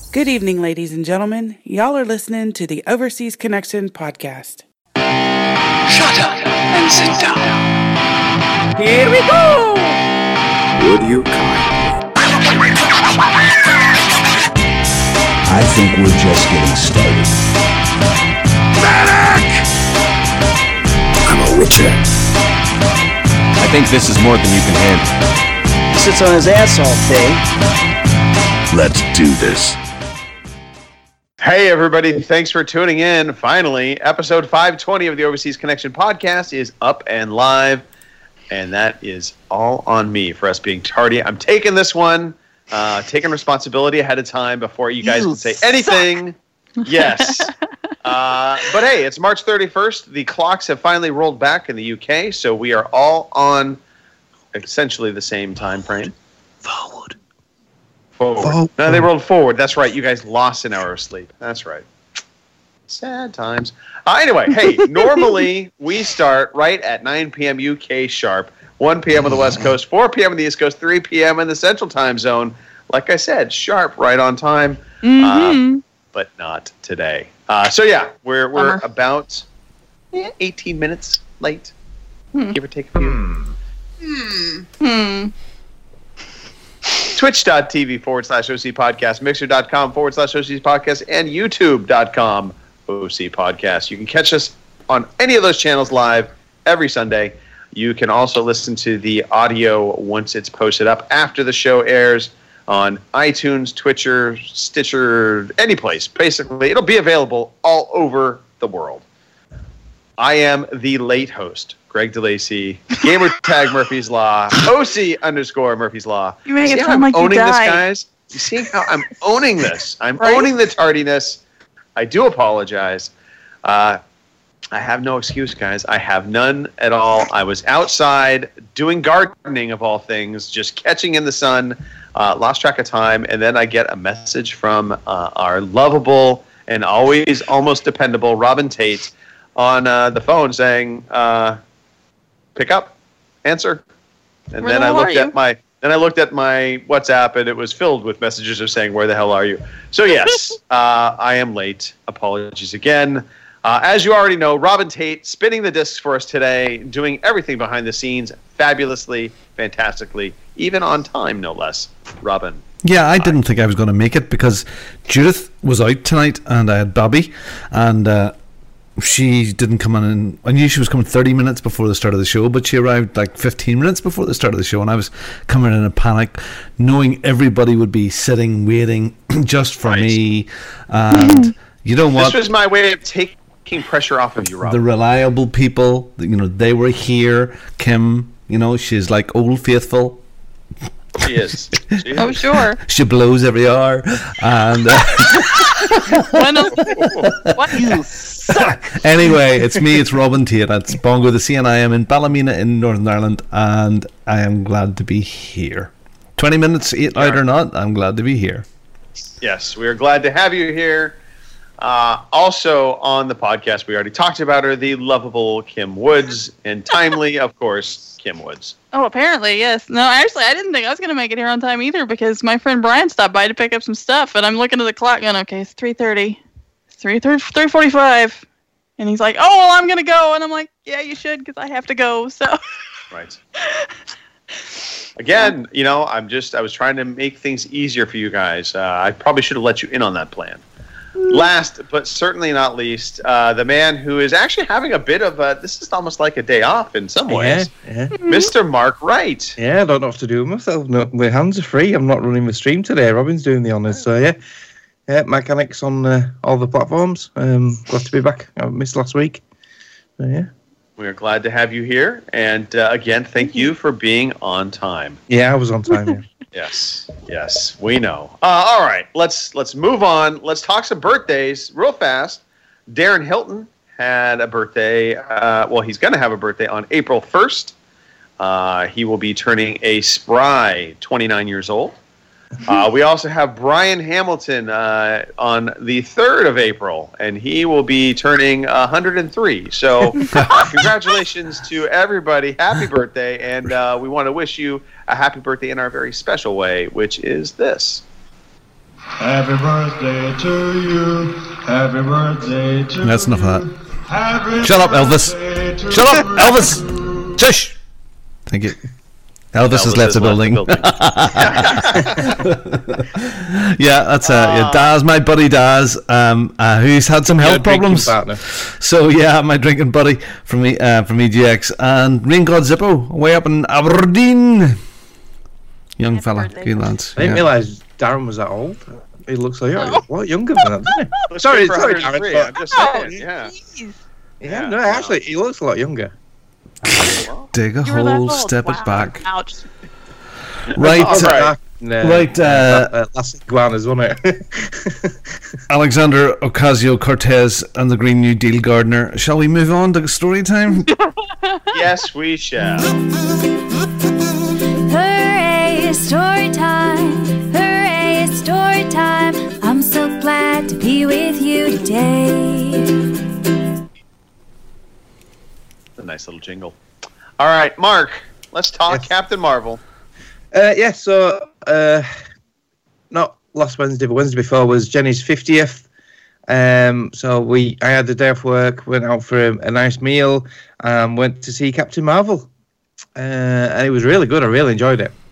Good evening, ladies and gentlemen. Y'all are listening to the Overseas Connection podcast. Shut up and sit down. Here we go! Would you kindly? I think we're just getting started. Medic! I'm a witcher. I think this is more than you can handle. He sits on his ass all day. Let's do this. Hey everybody, thanks for tuning in. Finally, episode 520 of the Overseas Connection podcast is up and live, and that is all on me for us being tardy. I'm taking this one, taking responsibility ahead of time before you guys can say anything. Yes. But hey, it's March 31st. The clocks have finally rolled back in the UK, so we are all on essentially the same time frame. Forward. No, they rolled forward. That's right. You guys lost an hour of sleep. That's right. Sad times. Anyway, hey, normally we start right at 9 p.m. UK sharp, 1 p.m. on the West Coast, 4 p.m. on the East Coast, 3 p.m. in the Central Time Zone. Like I said, sharp, right on time. But not today. So yeah, we're about 18 minutes late. Give or take a few. Twitch.tv/OC Podcast, Mixer.com/OC Podcast, and YouTube.com OC Podcast. You can catch us on any of those channels live every Sunday. You can also listen to the audio once it's posted up after the show airs on iTunes, Twitcher, Stitcher, any place. Basically, it'll be available all over the world. I am the late host, Greg DeLacy, Gamertag Murphy's Law, OC_Murphy's Law. You make it See how sound I'm like you owning this, died. guys? You see how I'm owning this? I'm Right? owning the tardiness. I do apologize. I have no excuse, guys. I have none at all. I was outside doing gardening, of all things, just catching in the sun, lost track of time, and then I get a message from our lovable and always almost dependable Robin Tate on the phone saying, pick up, answer. And Where then the I hell looked at my WhatsApp, and it was filled with messages of saying, where the hell are you? So yes, I am late. Apologies again. As you already know, Robin Tate spinning the discs for us today, doing everything behind the scenes fabulously, fantastically, even on time, no less. Robin. Yeah, I didn't think I was going to make it because Judith was out tonight and I had Bobby, and she didn't come in. I knew she was coming 30 minutes before the start of the show, but she arrived like 15 minutes before the start of the show, and I was coming in a panic, knowing everybody would be sitting, waiting just for me. And you know what? This was my way of taking pressure off of you, Robin. The reliable people, they were here. Kim, she's like Old Faithful. She is. Oh, sure. She blows every hour, and What you suck. Anyway, it's me, it's Robin Tate, it's Bongo the Sea, and I am in Ballymena in Northern Ireland, and I am glad to be here. 20 minutes out or not, I'm glad to be here. Yes, we are glad to have you here. Also on the podcast, we already talked about her, the lovable Kim Woods, and timely, of course, Kim Woods. Oh, apparently, yes. No, actually, I didn't think I was going to make it here on time either because my friend Brian stopped by to pick up some stuff, and I'm looking at the clock going, okay, it's 3:30. It's 3:45. And he's like, oh, well, I'm going to go. And I'm like, yeah, you should because I have to go. So. Right. Again, I was trying to make things easier for you guys. I probably should have let you in on that plan. Last, but certainly not least, the man who is actually having a bit of this is almost like a day off in some ways. Yeah. Mr. Mark Wright. Yeah, I don't know what to do with myself. No, my hands are free. I'm not running the stream today. Robin's doing the honours. So, yeah, mechanics on all the platforms. Glad to be back. I missed last week. So, yeah. We are glad to have you here. And again, thank you for being on time. Yeah, I was on time, yeah. Yes, we know. All right, let's move on. Let's talk some birthdays real fast. Darren Hilton had a birthday. He's going to have a birthday on April 1st. He will be turning a spry 29 years old. We also have Brian Hamilton on the 3rd of April, and he will be turning 103. So congratulations to everybody. Happy birthday, and we want to wish you a happy birthday in our very special way, which is this. Happy birthday to you. Happy birthday to That's enough of you. that. Shut up, Elvis. Shut up, Elvis. Shush. Thank you. Elvis has left the building. Yeah, that's Daz, my buddy Daz, who's had some health problems. So yeah, my drinking buddy from EGX, and Rain God Zippo, way up in Aberdeen. Young fella, good lads. I didn't realise Darren was that old. He looks like a lot younger than that, doesn't he? Sorry, Darren. I'm just saying, yeah. No, actually, he looks a lot younger. Dig a hole, step it back. Ouch. Right, last iguanas, wasn't it? Alexander Ocasio-Cortez and the Green New Deal gardener. Shall we move on to story time? Yes, we shall. Hooray, it's story time. Hooray, it's story time. I'm so glad to be with you today. A nice little jingle. All right, Mark, let's talk Captain Marvel. So not last Wednesday, but Wednesday before was Jenny's 50th. So I had the day off work, went out for a nice meal, went to see Captain Marvel, and it was really good. I really enjoyed it.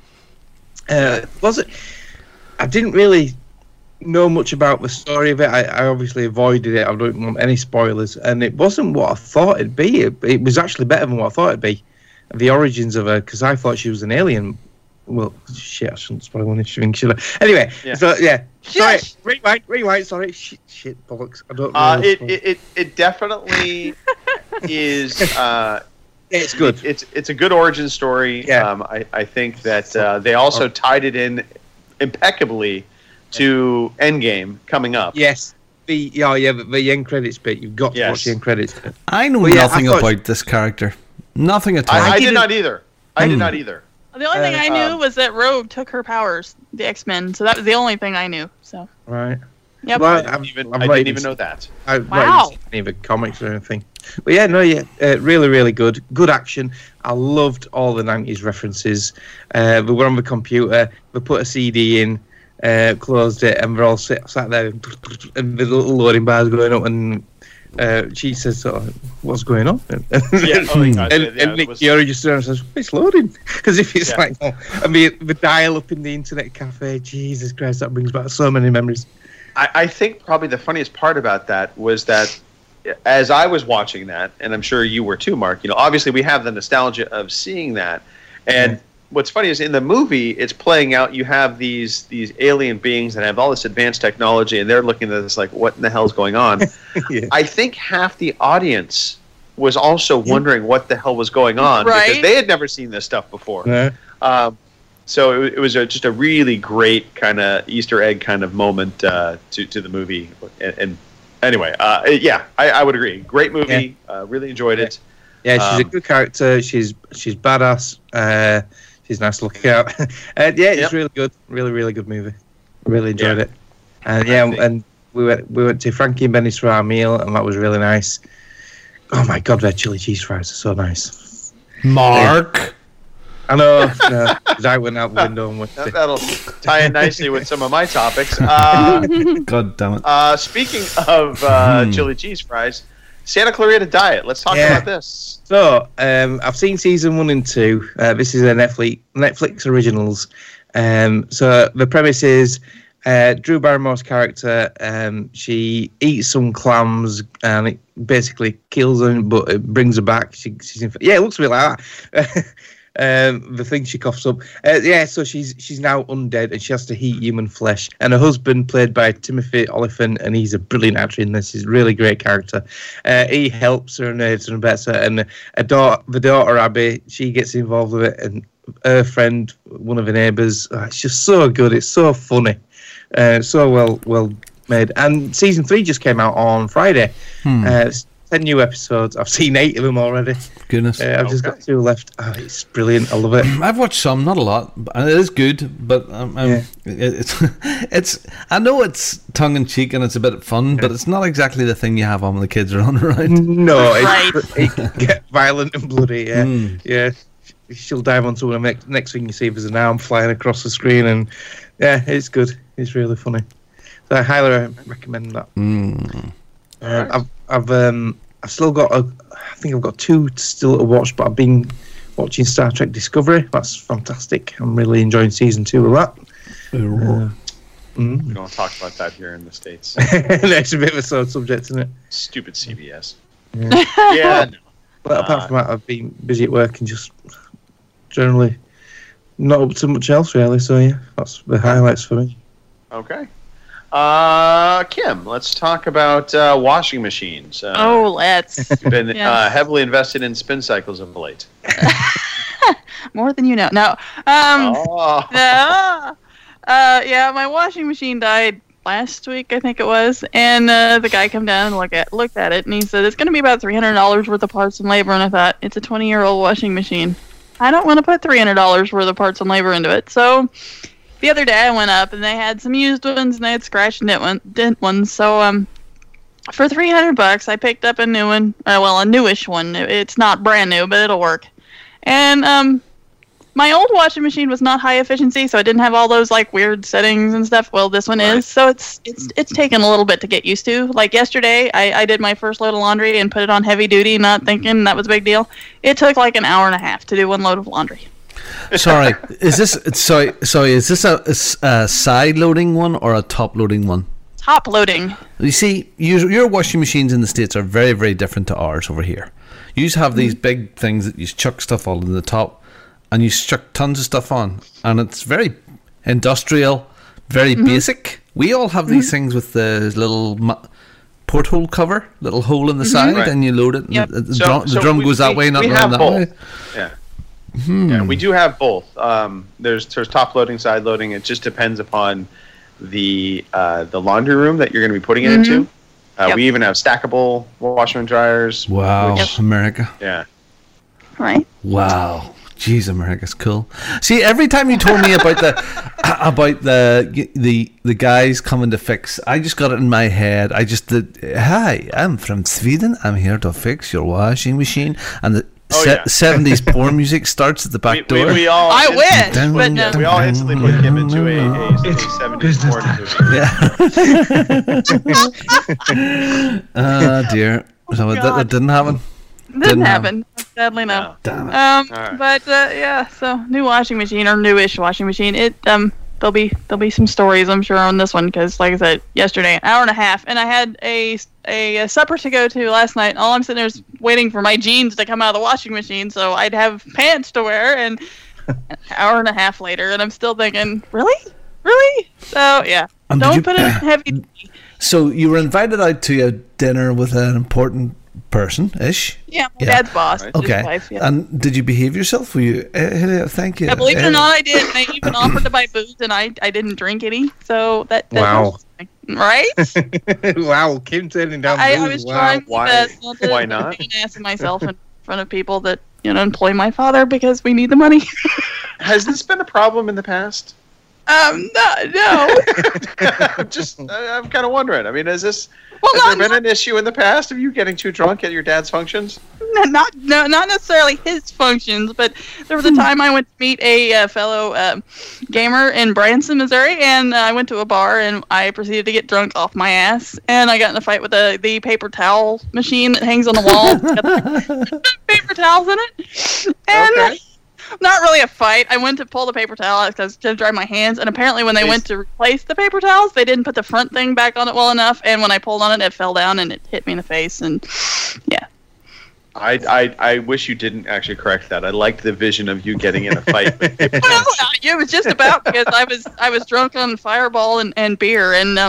I didn't really know much about the story of it. I obviously avoided it. I don't want any spoilers, and it wasn't what I thought it'd be. It was actually better than what I thought it'd be. The origins of her, because I thought she was an alien. Well, shit, I shouldn't spoil anything, should I? Anyway, so yeah. Sorry, rewind. Sorry, shit, bollocks. I don't know. It definitely is. It's good. It's a good origin story. Yeah. I think that they also tied it in impeccably to Endgame coming up. Yes. The end credits bit. You've got to watch the end credits bit. I know nothing about this character. Nothing at all. I did not either. I did not either. The only thing I knew was that Rogue took her powers, the X-Men. So that was the only thing I knew. So. Right. Yep. Well, I didn't even know that. I've not seen any of the comics or anything. But really, really good. Good action. I loved all the 90s references. We were on the computer. We put a CD in, closed it, and we're all sat there, and the little loading bars going up, and she says, "What's going on?" And Nick Fury just turns and says, "It's loading." Because if it's the dial up in the internet cafe, Jesus Christ, that brings back so many memories. I think probably the funniest part about that was that as I was watching that, and I'm sure you were too, Mark, obviously we have the nostalgia of seeing that. And what's funny is in the movie, it's playing out, you have these alien beings that have all this advanced technology, and they're looking at this like, what in the hell's going on? I think half the audience was also wondering what the hell was going on because they had never seen this stuff before. So it was just a really great kind of Easter egg kind of moment to the movie. And anyway, I would agree. Great movie. Really enjoyed it. Yeah, she's a good character. She's badass. She's nice to look at. It's really good. Really, really good movie. Really enjoyed it. And and we went to Frankie and Benny's for our meal, and that was really nice. Oh my God, their chili cheese fries are so nice. Mark. I know. Because I went out the window and went. That'll tie in nicely with some of my topics. God damn it. Speaking of chili cheese fries, Santa Clarita Diet. Let's talk about this. So, I've seen season 1 and 2. This is a Netflix originals. So the premise is Drew Barrymore's character. She eats some clams and it basically kills her, but it brings her back. She's it looks a bit like that. The thing she coughs up. So she's now undead and she has to eat human flesh. And her husband, played by Timothy Olyphant, and he's a brilliant actor in this. He's a really great character. He helps her and aids her and bets her. And the daughter Abby, she gets involved with it. And her friend, one of her neighbours. It's just so good. It's so funny. So well made. And season 3 just came out on Friday. 10 new episodes. I've seen 8 of them already. Goodness. I've just got 2 left. It's brilliant. I love it. I've watched some, not a lot, and it is good. But it's. I know it's tongue in cheek and it's a bit fun, but it's not exactly the thing you have on when the kids are on around. No, it can get violent and bloody. Yeah. She'll dive on someone. Next thing you see, there's an arm flying across the screen, and it's good. It's really funny. So I highly recommend that. I've still got I think I've got 2 still to watch, but I've been watching Star Trek Discovery. That's fantastic. I'm really enjoying season 2 of that. We don't talk about that here in the States. That's a bit of a sore subject, isn't it? Stupid CBS. Yeah. But apart from that, I've been busy at work and just generally not up to much else, really. So, yeah, that's the highlights for me. Okay. Kim, let's talk about washing machines. Let's. You've been heavily invested in spin cycles of late. More than you know. No. Yeah, my washing machine died last week, I think it was, and the guy came down and looked at it, and he said, it's going to be about $300 worth of parts and labor, and I thought, it's a 20-year-old washing machine. I don't want to put $300 worth of parts and labor into it, so the other day I went up, and they had some used ones, and they had scratch and dent ones, so for $300, I picked up a new one, a newish one. It's not brand new, but it'll work. And my old washing machine was not high efficiency, so it didn't have all those like weird settings and stuff. Well, this one is, so it's taken a little bit to get used to. Like yesterday, I did my first load of laundry and put it on heavy duty, not thinking that was a big deal. It took like an hour and a half to do one load of laundry. Sorry, is this a side loading one or a top loading one? Top loading. You see, your washing machines in the States are very, very different to ours over here. You just have these big things that you chuck stuff all in the top, and you chuck tons of stuff on, and it's very industrial, very basic. We all have these things with the little porthole cover, little hole in the side, and you load it, and the drum goes that way, not around that way. Yeah. Yeah, we do have both. There's top loading, side loading. It just depends upon the laundry room that you're going to be putting it into. We even have stackable washer and dryers. Wow, America. Yeah. Right. Wow. Jeez, America's cool. See, every time you told me about the guys coming to fix, I just got it in my head. Hi, I'm from Sweden. I'm here to fix your washing machine, and the 70s porn music starts at the back door. I wish, but no. We all instantly put him into a 70s porn movie. Oh dear. So that didn't happen. Didn't happen. Sadly, no. Damn it. But so new washing machine or newish washing machine. There'll be some stories, I'm sure, on this one because, like I said, yesterday, an hour and a half, and I had a supper to go to last night. All I'm sitting there is waiting for my jeans to come out of the washing machine so I'd have pants to wear, and an hour and a half later, and I'm still thinking, really? So yeah, don't put it in heavy. So you were invited out to a dinner with an important person-ish. Yeah, my dad's boss. Okay. His wife, yeah. And did you behave yourself? Were you? Thank you. Yeah, believe it or not, I did. And they even offered to buy booze, and I didn't drink any. So that wow. Right? Wow, Kim turning down I booze. was trying my best not to Why not? be an ass of myself in front of people that employ my father because we need the money. Has this been a problem in the past? No. I'm kind of wondering. I mean, has there been an issue in the past of you getting too drunk at your dad's functions? Not necessarily his functions, but there was a time I went to meet a fellow gamer in Branson, Missouri, and I went to a bar and I proceeded to get drunk off my ass, and I got in a fight with the paper towel machine that hangs on the wall. Paper towels in it, and not really a fight. I went to pull the paper towel out because to dry my hands, and apparently when they went to replace the paper towels, they didn't put the front thing back on it well enough, and when I pulled on it, it fell down and it hit me in the face, and yeah. I wish you didn't actually correct that. I liked the vision of you getting in a fight. Well, it was just about because I was drunk on Fireball and beer, and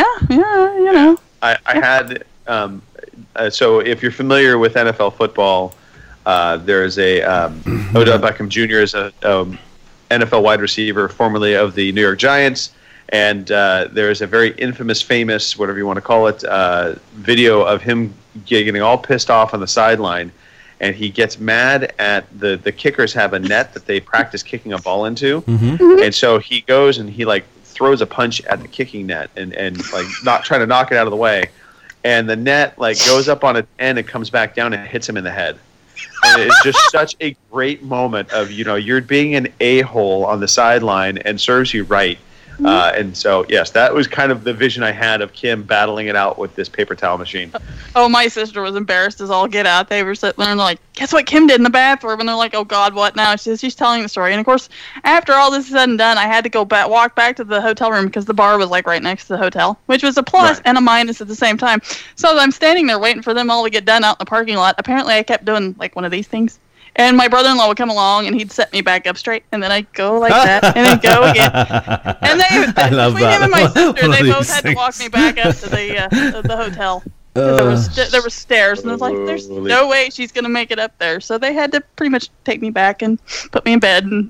I had so if you're familiar with NFL football. There's Odell Beckham Jr. is a NFL wide receiver, formerly of the New York Giants, and there's a very famous, whatever you want to call it, video of him getting all pissed off on the sideline, and he gets mad at the kickers have a net that they practice kicking a ball into, and so he goes and he throws a punch at the kicking net and not trying to knock it out of the way, and the net goes up on its end and comes back down and hits him in the head. And it's just such a great moment of you're being an a-hole on the sideline and serves you right, And so, yes, that was kind of the vision I had of Kim battling it out with this paper towel machine. Oh, my sister was embarrassed as all get out. They were sitting there and they're like, guess what Kim did in the bathroom? And they're like, oh, God, what now? She's telling the story. And, of course, after all this is said and done, I had to go walk back to the hotel room because the bar was, like, right next to the hotel, which was a plus and a minus at the same time. So I'm standing there waiting for them all to get done out in the parking lot. Apparently, I kept doing, like, one of these things. And my brother-in-law would come along, and he'd set me back up straight, and then I'd go like that, and then go again. And I love between that. him and my sister, One of they both these had to walk me back up to the hotel. There were stairs, and I was like, "There's no way she's gonna make it up there." So they had to pretty much take me back and put me in bed, and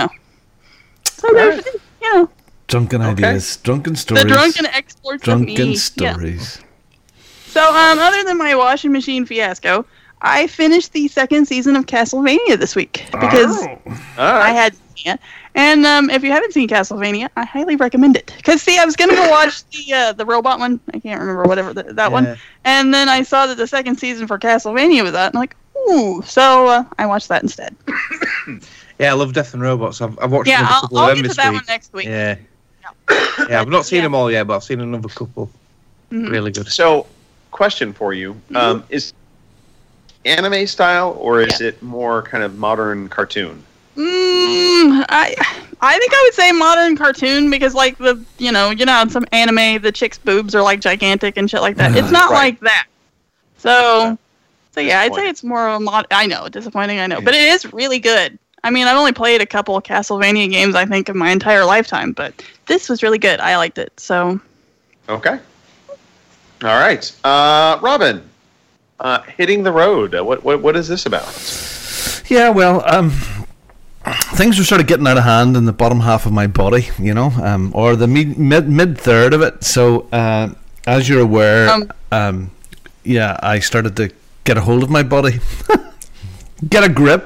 So there's, Drunken ideas, drunken stories. The drunken exploits of me. Drunken stories. Yeah. So, other than my washing machine fiasco, I finished the second season of Castlevania this week because I had seen it. And if you haven't seen Castlevania, I highly recommend it. Because, see, I was going to go watch the robot one. I can't remember whatever that one. And then I saw that the second season for Castlevania was out. And I'm like, ooh. So I watched that instead. Yeah, I love Death and Robots. I've watched a couple I'll of them get to this that week. one next week. Yeah. I've not seen them all yet, but I've seen another couple. Mm-hmm. Really good. So, question for you. Is anime style, or is it more kind of modern cartoon? I think I would say modern cartoon because, like, in some anime, the chicks' boobs are, like, gigantic and shit like that. It's not like that. So yeah, I'd say it's more of a I know, disappointing, I know. But it is really good. I mean, I've only played a couple of Castlevania games, I think, in my entire lifetime, but this was really good. I liked it, so. Okay. All right. Robin, Hitting the Road. What is this about? Yeah, well, things were sort of getting out of hand in the bottom half of my body, or the mid third of it. So, as you're aware, I started to get a hold of my body, get a grip.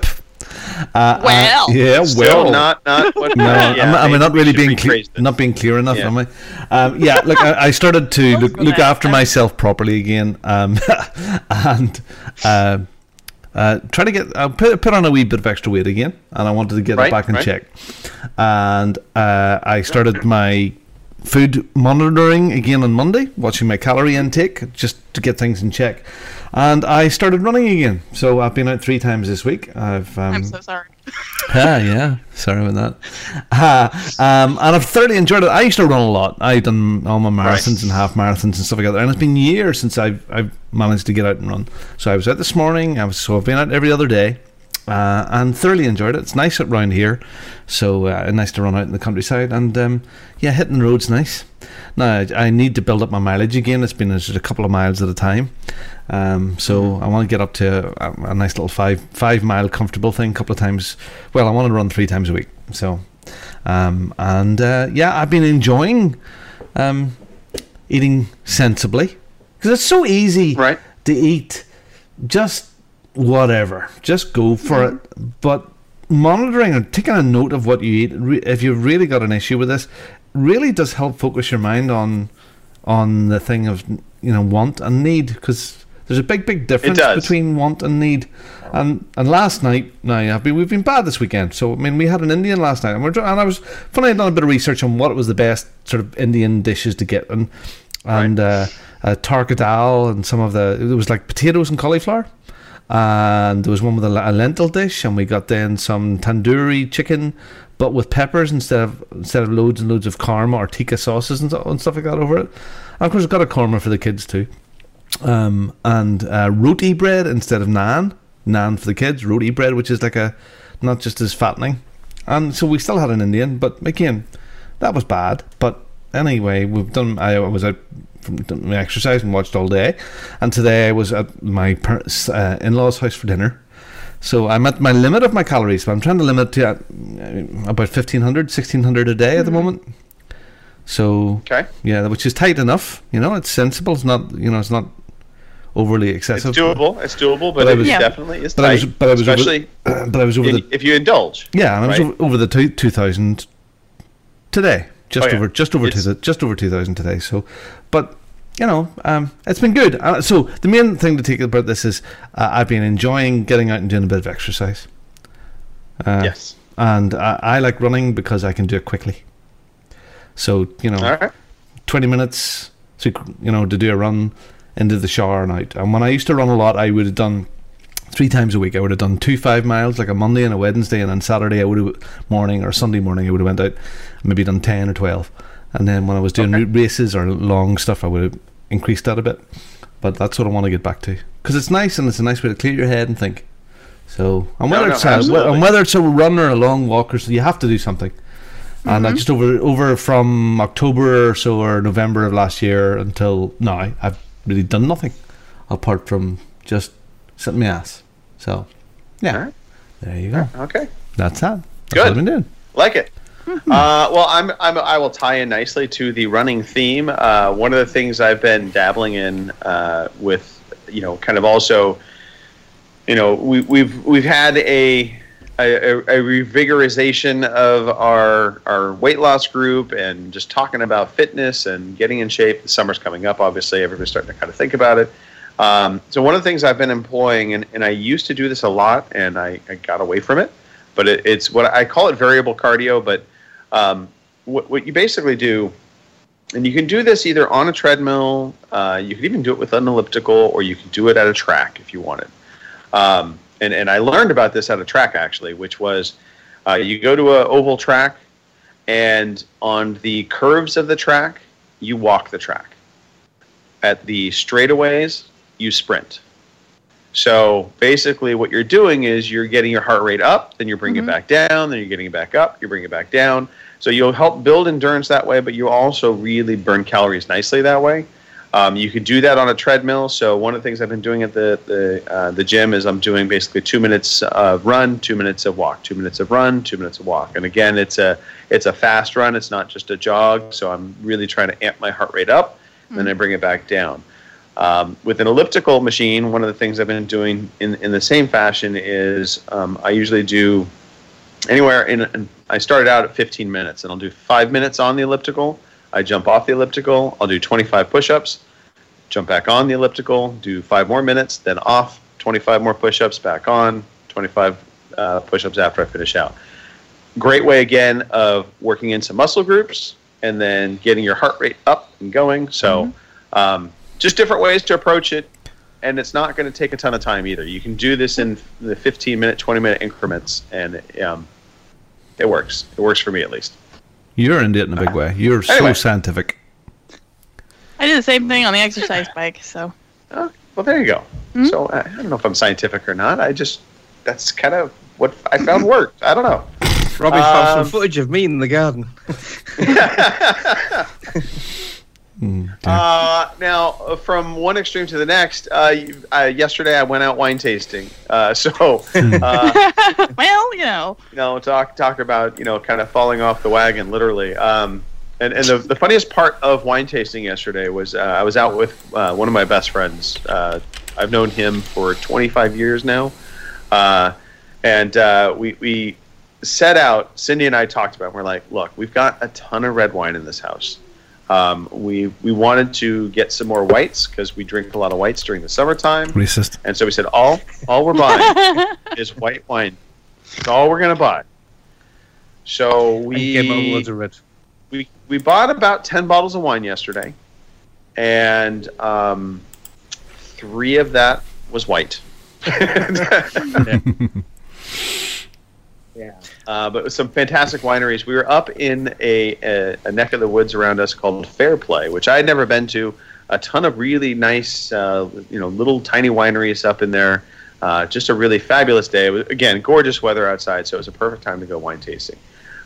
Still not what? No, am I not really being not being clear enough? Yeah. Am I? Look, I started to look after myself properly again, and try to get put on a wee bit of extra weight again, and I wanted to get it back in check. And I started my food monitoring again on Monday, watching my calorie intake just to get things in check. And I started running again. So I've been out 3 times this week. I'm so sorry. Yeah, sorry about that. And I've thoroughly enjoyed it. I used to run a lot. I've done all my marathons and half marathons and stuff like that. And it's been years since I've managed to get out and run. So I was out this morning. I've been out every other day. And thoroughly enjoyed it. It's nice around here, so nice to run out in the countryside. And hitting the road's nice. Now I need to build up my mileage again. It's been just a couple of miles at a time. So I want to get up to a nice little 5 mile comfortable thing a couple of times. Well, I want to run 3 times a week. So I've been enjoying eating sensibly because it's so easy to eat just whatever, just go for it. But monitoring and taking a note of what you eat, if you've really got an issue with this, really does help focus your mind on the thing of want and need, because there's a big difference between want and need. And last night, we've been bad this weekend. So I mean, we had an Indian last night, and I was funny. I'd done a bit of research on what was the best sort of Indian dishes to get, and tarka dal, and it was like potatoes and cauliflower. And there was one with a lentil dish, and we got then some tandoori chicken, but with peppers instead of loads and loads of korma or tikka sauces and stuff like that over it. And of course, I got a korma for the kids too, and roti bread instead of naan for the kids. Roti bread, which is like not just as fattening. And so we still had an Indian, but again, that was bad. But anyway, I was out from my exercise and watched all day, and today I was at my in-laws' house for dinner. So I'm at my limit of my calories, but I'm trying to limit to about 1,500 a day at the moment. So which is tight enough. It's sensible. It's not it's not overly excessive. It's doable, but it definitely is tight. Especially if you indulge. Yeah, and I was over the 2,000 today. Just over 2,000 today. So, but it's been good. So the main thing to take about this is I've been enjoying getting out and doing a bit of exercise. Yes. And I like running because I can do it quickly. So, you know, All right. 20 minutes to, you know, to do a run into the shower and out. And when I used to run a lot, I would have done 3 times a week. I would have done 2 5 miles, like a Monday and a Wednesday, and then Saturday I would have morning or Sunday morning I would have went out, maybe done 10 or 12. And then when I was doing races or long stuff, I would have increased that a bit. But that's what I want to get back to, because it's nice and it's a nice way to clear your head and think. So, and whether it's a run or a long walk, or so, you have to do something. And I just over from October or so, or November of last year until now, I've really done nothing apart from just sitting my ass. So, yeah, there you go. Okay, that's that. That's Good. what I've been doing. Like it. Well, I will tie in nicely to the running theme. One of the things I've been dabbling in with, you know, kind of also, you know, we've had a revigorization of our weight loss group and just talking about fitness and getting in shape. The summer's coming up, obviously. Everybody's starting to kind of think about it. So one of the things I've been employing, and I used to do this a lot, and I got away from it, but it's what I call it variable cardio. But what you basically do, and you can do this either on a treadmill, you can even do it with an elliptical, or you can do it at a track if you wanted. And I learned about this at a track, actually, which was you go to an oval track, and on the curves of the track, you walk the track. At the straightaways, you sprint. So basically what you're doing is you're getting your heart rate up, then you're bringing it back down, then you're getting it back up, you're bringing it back down. So you'll help build endurance that way, but you also really burn calories nicely that way. You can do that on a treadmill. So one of the things I've been doing at the gym is I'm doing basically 2 minutes of run, 2 minutes of walk, 2 minutes of run, 2 minutes of walk. And again, it's a fast run. It's not just a jog. So I'm really trying to amp my heart rate up, and then I bring it back down. With an elliptical machine, one of the things I've been doing in the same fashion is I usually do anywhere in. I started out at 15 minutes, and I'll do 5 minutes on the elliptical. I jump off the elliptical. I'll do 25 push-ups. Jump back on the elliptical, do 5 more minutes, then off, 25 more push-ups, back on, 25 push-ups after I finish out. Great way, again, of working in some muscle groups and then getting your heart rate up and going. So just different ways to approach it, and it's not going to take a ton of time either. You can do this in the 15-minute, 20-minute increments, and it works. It works for me, at least. You're into it in a big way. You're so scientific. I do the same thing on the exercise bike, so. Well, there you go. So I don't know if I'm scientific or not. That's kind of what I found worked. I don't know. Robbie found some footage of me in the garden. Now, from one extreme to the next, yesterday I went out wine tasting. Well, talk about, kind of falling off the wagon, literally. And the funniest part of wine tasting yesterday was I was out with one of my best friends. I've known him for 25 years now. And we set out, Cindy and I talked about it. We're like, look, we've got a ton of red wine in this house. We wanted to get some more whites because we drink a lot of whites during the summertime. Racist. And so we said, all we're buying is white wine. That's all we're going to buy. So we bought about 10 bottles of wine yesterday, and 3 of that was white. But with some fantastic wineries. We were up in a neck of the woods around us called Fairplay, which I had never been to. A ton of really nice, little tiny wineries up in there. Just a really fabulous day. It was, again, gorgeous weather outside, so it was a perfect time to go wine tasting.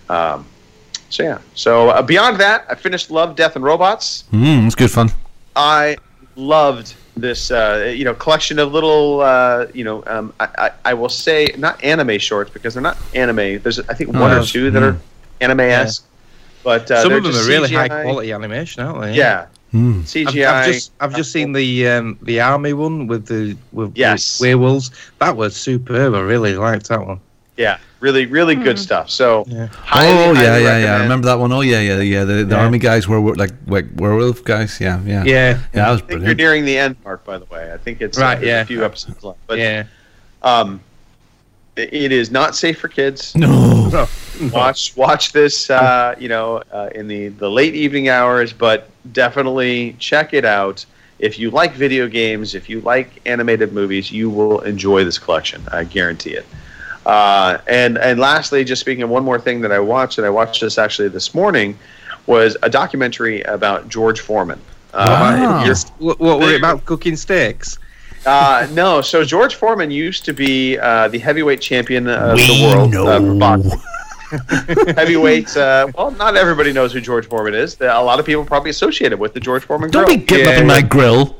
So beyond that, I finished Love, Death, and Robots. It's good fun. I loved this, collection of little, I will say not anime shorts because they're not anime. There's, I think, one or two that are anime-esque. But some of them are really high quality animation, aren't they? Yeah. CGI. I've just seen the army one with the werewolves. That was superb. I really liked that one. Yeah, really, really good stuff. So, highly I remember that one. The army guys were like werewolf guys. Yeah, that was brilliant. You're nearing the end mark, by the right. Yeah, a few episodes left. But, it is not safe for kids. No. Watch this, in the late evening hours, but definitely check it out. If you like video games, if you like animated movies, you will enjoy this collection. I guarantee it. And lastly, just speaking of one more thing that I watched, and I watched this actually this morning, was a documentary about George Foreman. What were it about? Cooking steaks? No. So George Foreman used to be the heavyweight champion of the world for boxing. Heavyweight. Well, not everybody knows who George Foreman is. A lot of people probably associate it with the George Foreman grill. Don't be getting up in my grill.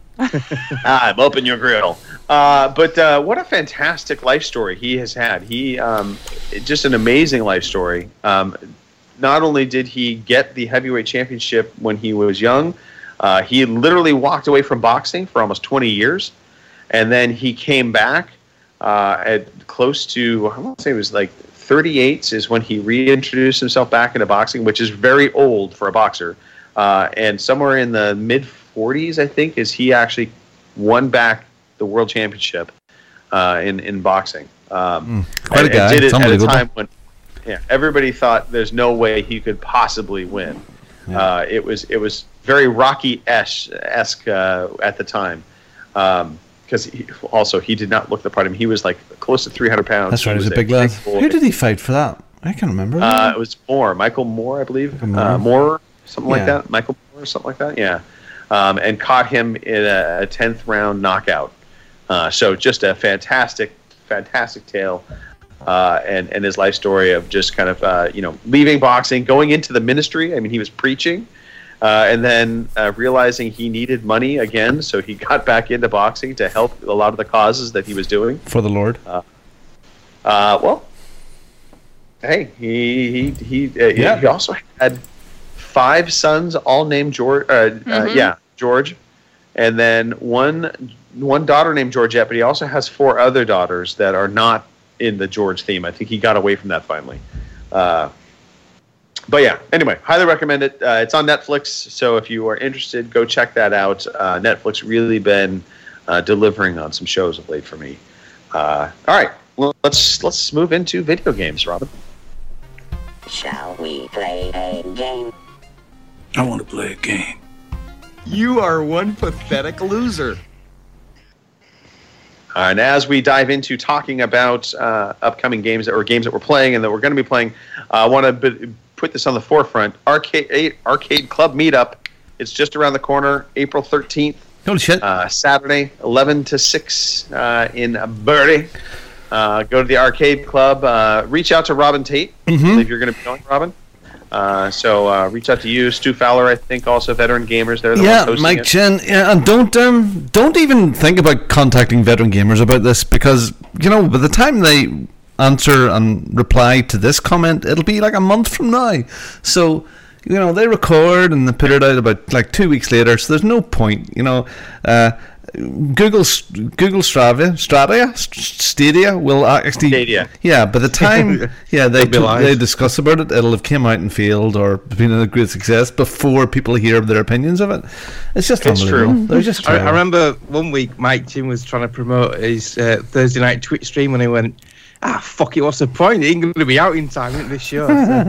I'm up in your grill. But what a fantastic life story he has had. He just an amazing life story. Not only did he get the heavyweight championship when he was young, he literally walked away from boxing for almost 20 years, and then he came back at close to, I want to say it was like 38 is when he reintroduced himself back into boxing, which is very old for a boxer. And somewhere in the mid-40s, I think, is he actually won back the world championship in boxing. Quite a guy. Did it at a time when everybody thought there's no way he could possibly win. Yeah. It was very Rocky-esque at the time. Because he did not look the part. I mean, he was like close to 300 pounds. That's right. He was a big lad. Who did he fight for that? I can't remember. It was Michael Moore, I believe. Moore, something like that. Michael Moore, something like that. Yeah. And caught him in a 10th round knockout. So just a fantastic tale, and his life story of just kind of leaving boxing, going into the ministry. I mean, he was preaching. And then realizing he needed money again, so he got back into boxing to help a lot of the causes that he was doing for the Lord. Well, hey, he also had 5 sons, all named George. George, and then one daughter named Georgette. But he also has 4 other daughters that are not in the George theme. I think he got away from that finally. But yeah, anyway, highly recommend it. It's on Netflix, so if you are interested, go check that out. Netflix really been delivering on some shows of late for me. All right, well, let's move into video games, Robin. Shall we play a game? I want to play a game. You are one pathetic loser. And as we dive into talking about upcoming games or games that we're playing and that we're going to be playing, I want to put this on the forefront. Arcade Club Meetup. It's just around the corner, April 13th. Holy shit. Saturday, 11 to 6 in Bury. Go to the Arcade Club. Reach out to Robin Tate. I believe you're going to be going, Robin. So reach out to you, Stu Fowler. I think also Veteran Gamers. They're the ones hosting Mike Chen. Yeah, and don't even think about contacting Veteran Gamers about this, because by the time they answer and reply to this comment, it'll be like a month from now. So they record and they put it out about like 2 weeks later. So there's no point. Google Stadia will actually Stadia. Yeah, by the time they discuss about it, it'll have came out in field or been a great success before people hear their opinions of it. It's unbelievable. True. They're just I remember one week Mike Chin was trying to promote his Thursday night Twitch stream, and he went, fuck it, what's the point? It ain't going to be out in time, isn't this show?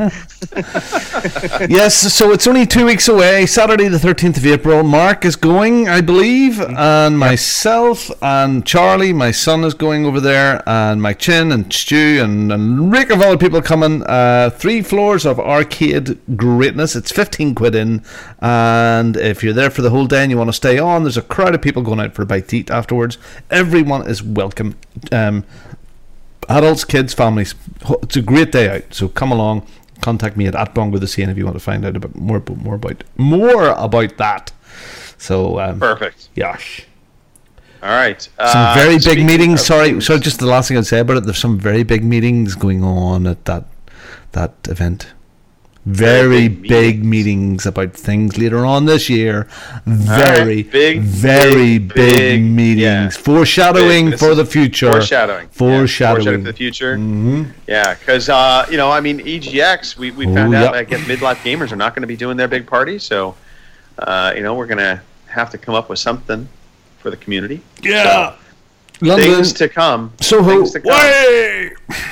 Yes, so it's only 2 weeks away, Saturday the 13th of April. Mark is going, I believe, and myself and Charlie, my son, is going over there, and Mike Chin and Stu and a rake of other people coming. 3 floors of arcade greatness. It's 15 quid in, and if you're there for the whole day and you want to stay on, there's a crowd of people going out for a bite to eat afterwards. Everyone is welcome. Adults, kids, families. It's a great day out, so come along. Contact me at Bong with a C, and if you want to find out about more about that. So perfect. Yash. All right. Some very big meetings. Sorry, just the last thing I'd say about it. There's some very big meetings going on at that event. Very big meetings about things later on this year. Very big meetings. Yeah. Foreshadowing for the future. Foreshadowing for the future. Mm-hmm. Yeah, because EGX, we found out that Midlife Gamers are not going to be doing their big party, so we're going to have to come up with something for the community. Yeah. London. Things to come. Soho. Things to come. Way!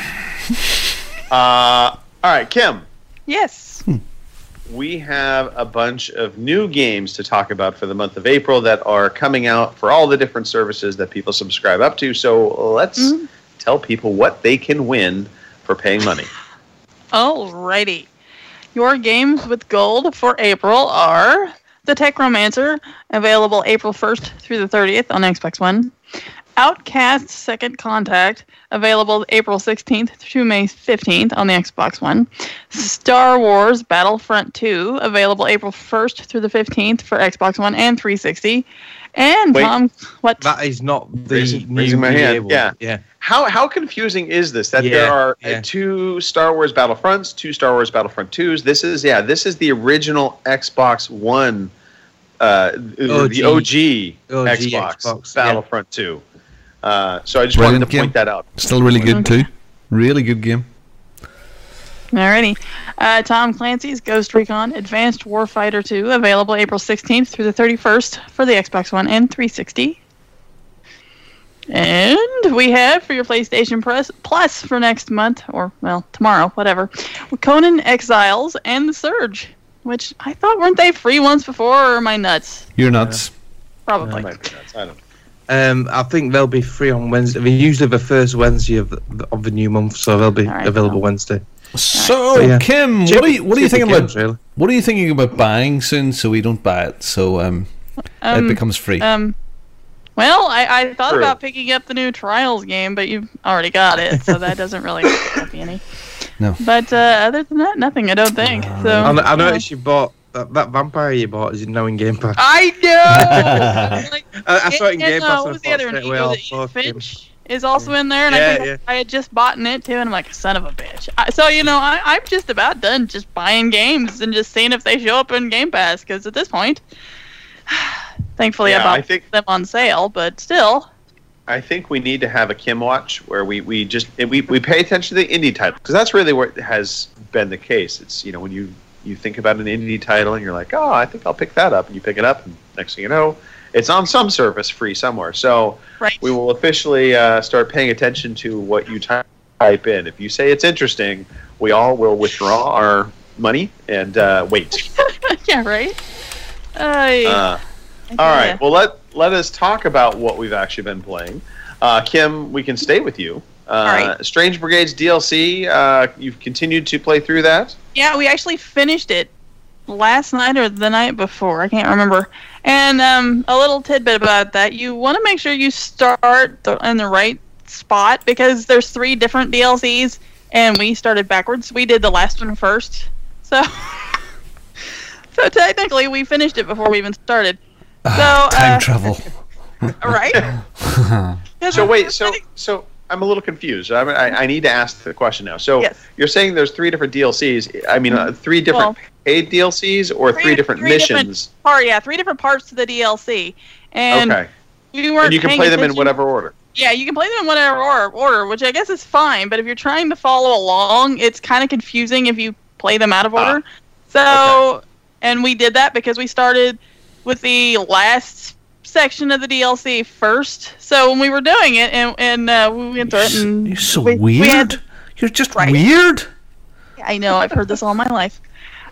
All right, Kim. Yes. We have a bunch of new games to talk about for the month of April that are coming out for all the different services that people subscribe up to. So let's tell people what they can win for paying money. Alrighty. Your games with gold for April are The Techromancer, available April 1st through the 30th on Xbox One. Outcast Second Contact, available April 16th through May 15th on the Xbox One. Star Wars Battlefront 2, available April 1st through the 15th for Xbox One and 360. And Wait. Tom, what? That is not the Raising my hand. Yeah. Yeah. How confusing is this? That there are two Star Wars Battlefronts, two Star Wars Battlefront 2s. This is the original Xbox One, the OG Xbox Battlefront 2. So I just wanted to point that out. Still really good too. Really good game. Alrighty. Tom Clancy's Ghost Recon Advanced Warfighter 2, available April 16th through the 31st for the Xbox One and 360. And we have for your PlayStation Plus for next month, or, well, tomorrow, whatever, Conan Exiles and The Surge, which I thought, weren't they free ones before, or am I nuts? You're nuts. Probably. Might be nuts. I don't know. I think they'll be free on Wednesday. I mean, usually the first Wednesday of the new month, so they'll be available Wednesday. So, Kim, what are you thinking about? Really? What are you thinking about buying soon, so we don't buy it, so it becomes free? Well, I thought about picking up the new Trials game, but you've already got it, so that doesn't really help you any. No. But other than that, nothing. I don't think. So I noticed you bought. That vampire you bought is now in Game Pass. I know. I saw it in Game Pass. What was the other one? Edith Finch is also in there, and I think I had just bought it too, and I'm like, son of a bitch. So I'm just about done just buying games and just seeing if they show up in Game Pass, because at this point, thankfully I bought them on sale, but still. I think we need to have a Kim Watch where we pay attention to the indie title, because that's really what has been the case. It's when you think about an indie title and you're like, oh, I think I'll pick that up, and you pick it up, and next thing you know, it's on some service free somewhere. So we will officially start paying attention to what you type in. If you say it's interesting, we all will withdraw our money and wait. Yeah, right. All right. Well, let us talk about what we've actually been playing. Kim, we can stay with you. Strange Brigades DLC. You've continued to play through that? Yeah, we actually finished it last night or the night before. I can't remember. And a little tidbit about that. You want to make sure you start in the right spot, because there's 3 different DLCs, and we started backwards. We did the last one first. So technically, we finished it before we even started. So time travel. Right? So wait, so I'm a little confused. I need to ask the question now. So you're saying there's 3 different DLCs. I mean, 3 different paid DLCs, or 3 different missions? 3 different parts to the DLC. And we weren't. And you can play them in whatever order. Yeah, you can play them in whatever order, which I guess is fine. But if you're trying to follow along, it's kind of confusing if you play them out of order. And we did that because we started with the last section of the DLC first. So when we were doing it, and we went through it, and you're so weird. You're just weird. I know. I've heard this all my life.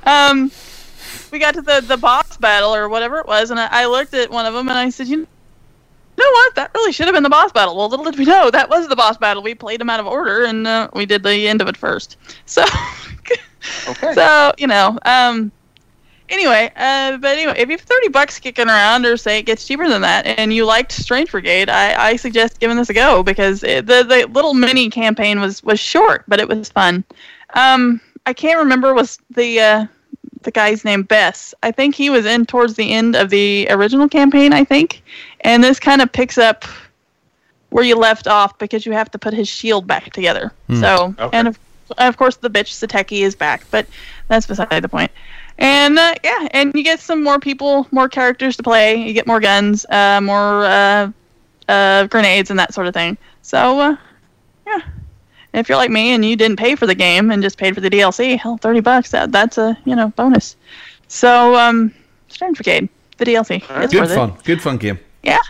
We got to the boss battle or whatever it was, and I looked at one of them and I said, you know what? That really should have been the boss battle. Well, little did we know that was the boss battle. We played them out of order, and we did the end of it first. So, Anyway, if you have $30 kicking around, or say it gets cheaper than that, and you liked Strange Brigade, I suggest giving this a go, because the little mini campaign was short, but it was fun. I can't remember was the guy's name. Bess. I think he was in towards the end of the original campaign, I think, and this kind of picks up where you left off, because you have to put his shield back together. So, and of course the bitch Sateki is back, but that's beside the point. And and you get some more people, more characters to play. You get more guns, more grenades, and that sort of thing. So, And if you're like me and you didn't pay for the game and just paid for the DLC, hell, $30, that's a bonus. So, Strange Brigade, the DLC, it's good worth fun, it. good fun game. Yeah.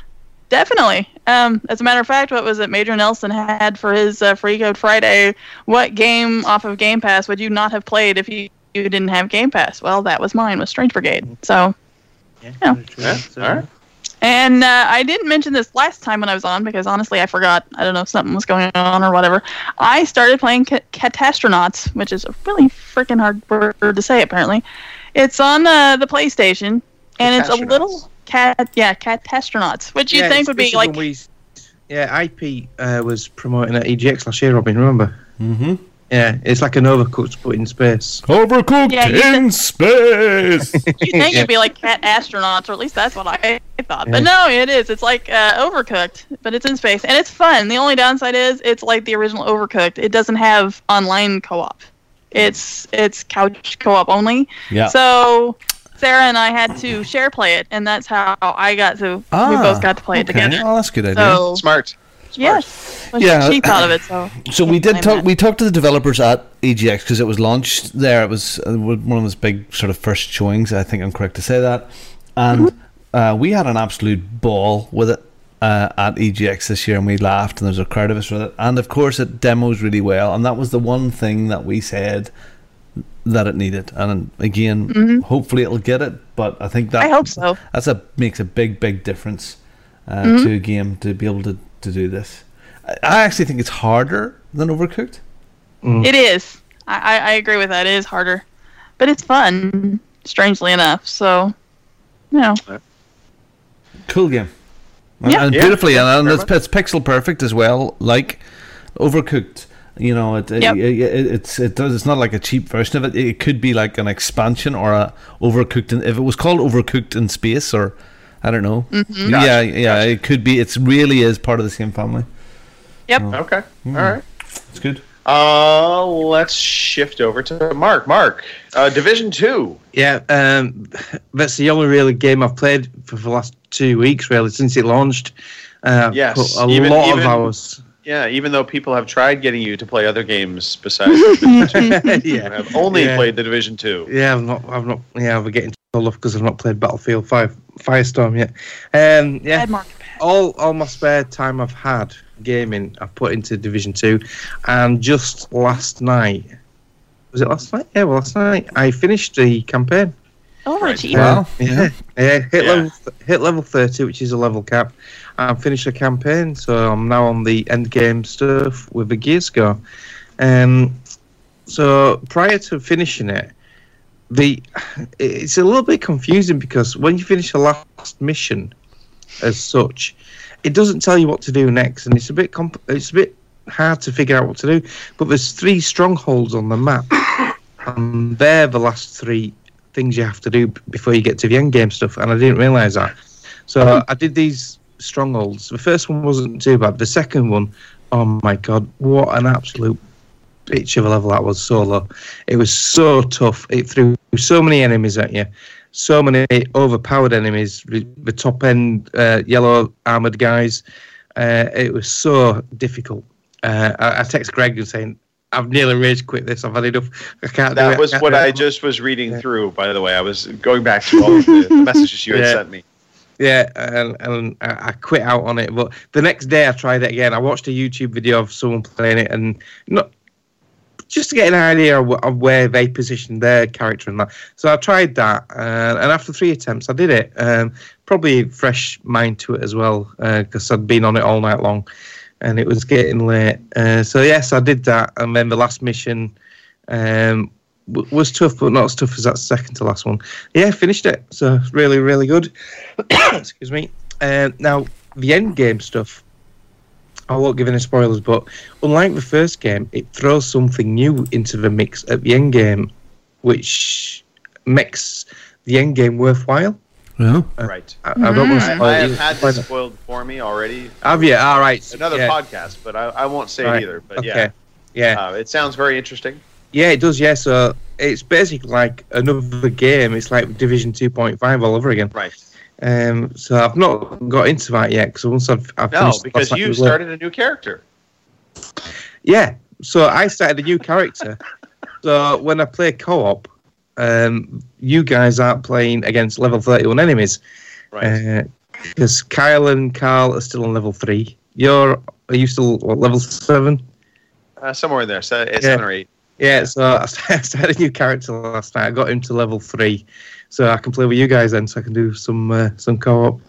Definitely. As a matter of fact, what was it Major Nelson had for his Free Code Friday? What game off of Game Pass would you not have played if you didn't have Game Pass? Well, that was mine, was Strange Brigade. So, All right. And I didn't mention this last time when I was on because honestly I forgot. I don't know if something was going on or whatever. I started playing Catastronauts, which is a really freaking hard word to say apparently. It's on the PlayStation, and it's a little Catastronauts, which you'd think would be like... IP was promoting at EGX last year, Robin, remember? Mm-hmm. Yeah, it's like an Overcooked but in space. Overcooked in space! You'd think it'd be like Cat Astronauts, or at least that's what I thought. Yeah. But no, it is. It's like Overcooked, but it's in space. And it's fun. The only downside is it's like the original Overcooked. It doesn't have online co-op. It's couch co-op only. Yeah. So Sarah and I had to share play it, and that's how I got to... we both got to play it together. Oh, that's a good idea. So, Smart. Yes. Well, she thought of it, so... So we did talk. We talked to the developers at EGX because it was launched there. It was one of those big sort of first showings. I think I'm correct to say that. And we had an absolute ball with it at EGX this year, and we laughed, and there's a crowd of us with it. And of course, it demos really well, and that was the one thing that we said that it needed. And again, hopefully it'll get it. But I think that I hope so. Makes a big difference to a game to be able to do this. I actually think it's harder than Overcooked. It is. I agree with that. It is harder, but it's fun. Strangely enough, so cool game. Yeah. And beautifully, and it's pixel perfect as well, like Overcooked. You know, it's not like a cheap version of it. It could be like an expansion or a Overcooked. If it was called Overcooked in Space, or I don't know. Mm-hmm. Gotcha. It could be. It really is part of the same family. Yep. Okay. All right. It's good. Let's shift over to Mark. Mark, Division 2. Yeah, that's the only really game I've played for the last 2 weeks, really, since it launched. Yes. A lot of hours. Yeah, even though people have tried getting you to play other games besides Division 2, you have only played the Division 2. Yeah, I've not. Yeah, we're getting told off because I've not played Battlefield 5 Firestorm yet. All my spare time I've had gaming, I've put into Division 2, and just last night, was it last night? Yeah, last night I finished the campaign. Oh, right. Wow. Hit level 30, which is a level cap, and finished the campaign. So I'm now on the end game stuff with the gear score. So prior to finishing it, it's a little bit confusing because when you finish the last mission, as such, it doesn't tell you what to do next, and it's a bit hard to figure out what to do. But there's 3 strongholds on the map, and they're the last 3 things you have to do before you get to the end game stuff, and I didn't realise that. So I did these strongholds. The first one wasn't too bad. The second one, oh my god, what an absolute bitch of a level that was. So low. It was so tough. It threw so many enemies at you. So many overpowered enemies, the top end yellow armoured guys. It was so difficult. I text Greg and saying, I've nearly rage quit this. I've had enough. I can't do it. That was what I just was reading through, by the way. I was going back to all of the messages you had sent me. Yeah, and I quit out on it. But the next day I tried it again. I watched a YouTube video of someone playing it, and not just to get an idea of where they positioned their character and that. So I tried that, and after 3 attempts, I did it. Probably fresh mind to it as well, because I'd been on it all night long, and it was getting late. So yes, I did that, and then the last mission was tough, but not as tough as that second to last one. Yeah, finished it. So really, really good. Excuse me. Now the end game stuff, I won't give any spoilers, but unlike the first game, it throws something new into the mix at the end game, which makes the end game worthwhile. Yeah. Right. I don't want to spoil I it. have had this spoiled for me already. Have you? All right. Another podcast, but I won't say it either. But okay. Yeah. It sounds very interesting. Yeah, it does. Yeah, so it's basically like another game. It's like Division 2.5 all over again. Right. So I've not got into that yet. So once I've finished, because you started a new character. Yeah. So I started a new character. So when I play co-op, you guys aren't playing against level 31 enemies. Right. because Kyle and Carl are still on level 3. Are you still level 7? Somewhere in there, 7 or 8. Yeah, so I started a new character last night. I got him to level 3, so I can play with you guys then. So I can do some co-op.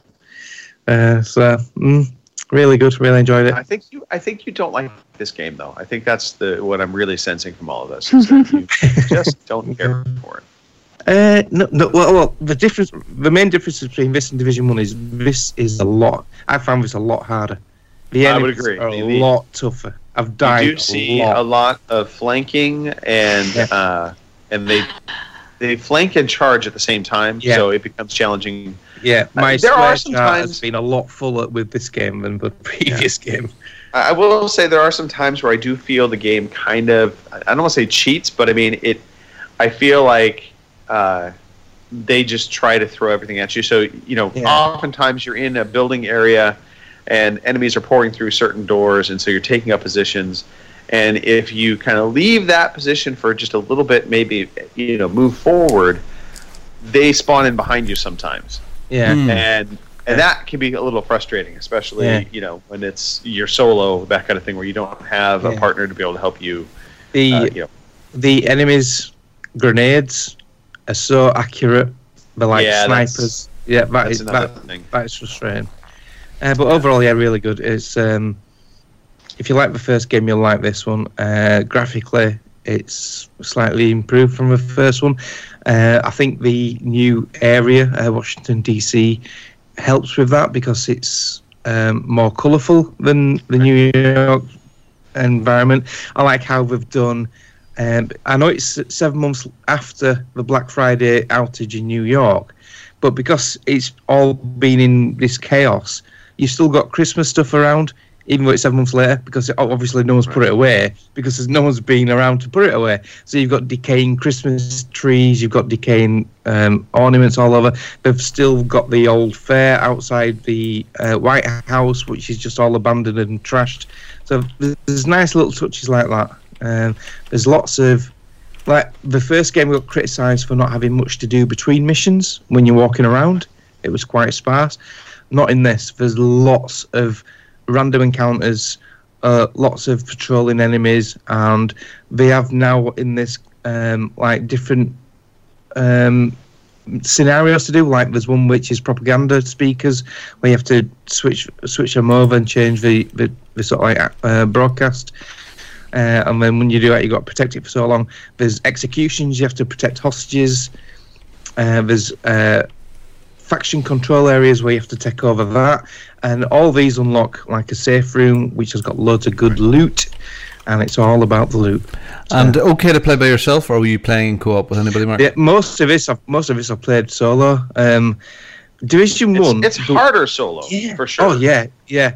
Really good. Really enjoyed it. I think you don't like this game though. I think that's what I'm really sensing from all of this. Is that you just don't care for it. No. Well, the main difference between this and Division 1 is this is a lot. I found this a lot harder. The I would enemies agree. are a lot tougher. I've died. You do see a lot of flanking and they flank and charge at the same time, so it becomes challenging. Yeah, there are some times has been a lot fuller with this game than the previous game. I will say there are some times where I do feel the game kind of, I don't want to say cheats, but I mean I feel like they just try to throw everything at you. So oftentimes you're in a building area and enemies are pouring through certain doors, and so you're taking up positions. And if you kind of leave that position for just a little bit, maybe move forward, they spawn in behind you sometimes. Yeah, and that can be a little frustrating, especially when you're solo, that kind of thing, where you don't have a partner to be able to help you. The enemies' grenades are so accurate. They're like snipers. That is frustrating. But overall, really good. It's if you like the first game, you'll like this one. Graphically, it's slightly improved from the first one. I think the new area, Washington DC, helps with that because it's more colourful than the New York environment. I like how they've done. I know it's 7 months after the Black Friday outage in New York, but because it's all been in this chaos, you've still got Christmas stuff around, even though it's 7 months later, because obviously no one's put it away, because no one's been around to put it away. So you've got decaying Christmas trees, you've got decaying ornaments all over. They've still got the old fair outside the White House, which is just all abandoned and trashed. So there's nice little touches like that. There's lots of... Like, the first game we got criticised for not having much to do between missions when you're walking around. It was quite sparse. Not in this. There's lots of random encounters, lots of patrolling enemies, and they have now in this different scenarios to do. Like there's one which is propaganda speakers where you have to switch them over and change the sort of like broadcast. And then when you do that, you've got to protect it for so long. There's executions, you have to protect hostages. There's faction control areas where you have to take over that. And all these unlock like a safe room, which has got loads of good loot. And it's all about the loot. And okay to play by yourself, or were you playing co-op with anybody, Mark? Yeah, most of this I've played solo. Division 1... It's harder solo, for sure. Oh, yeah.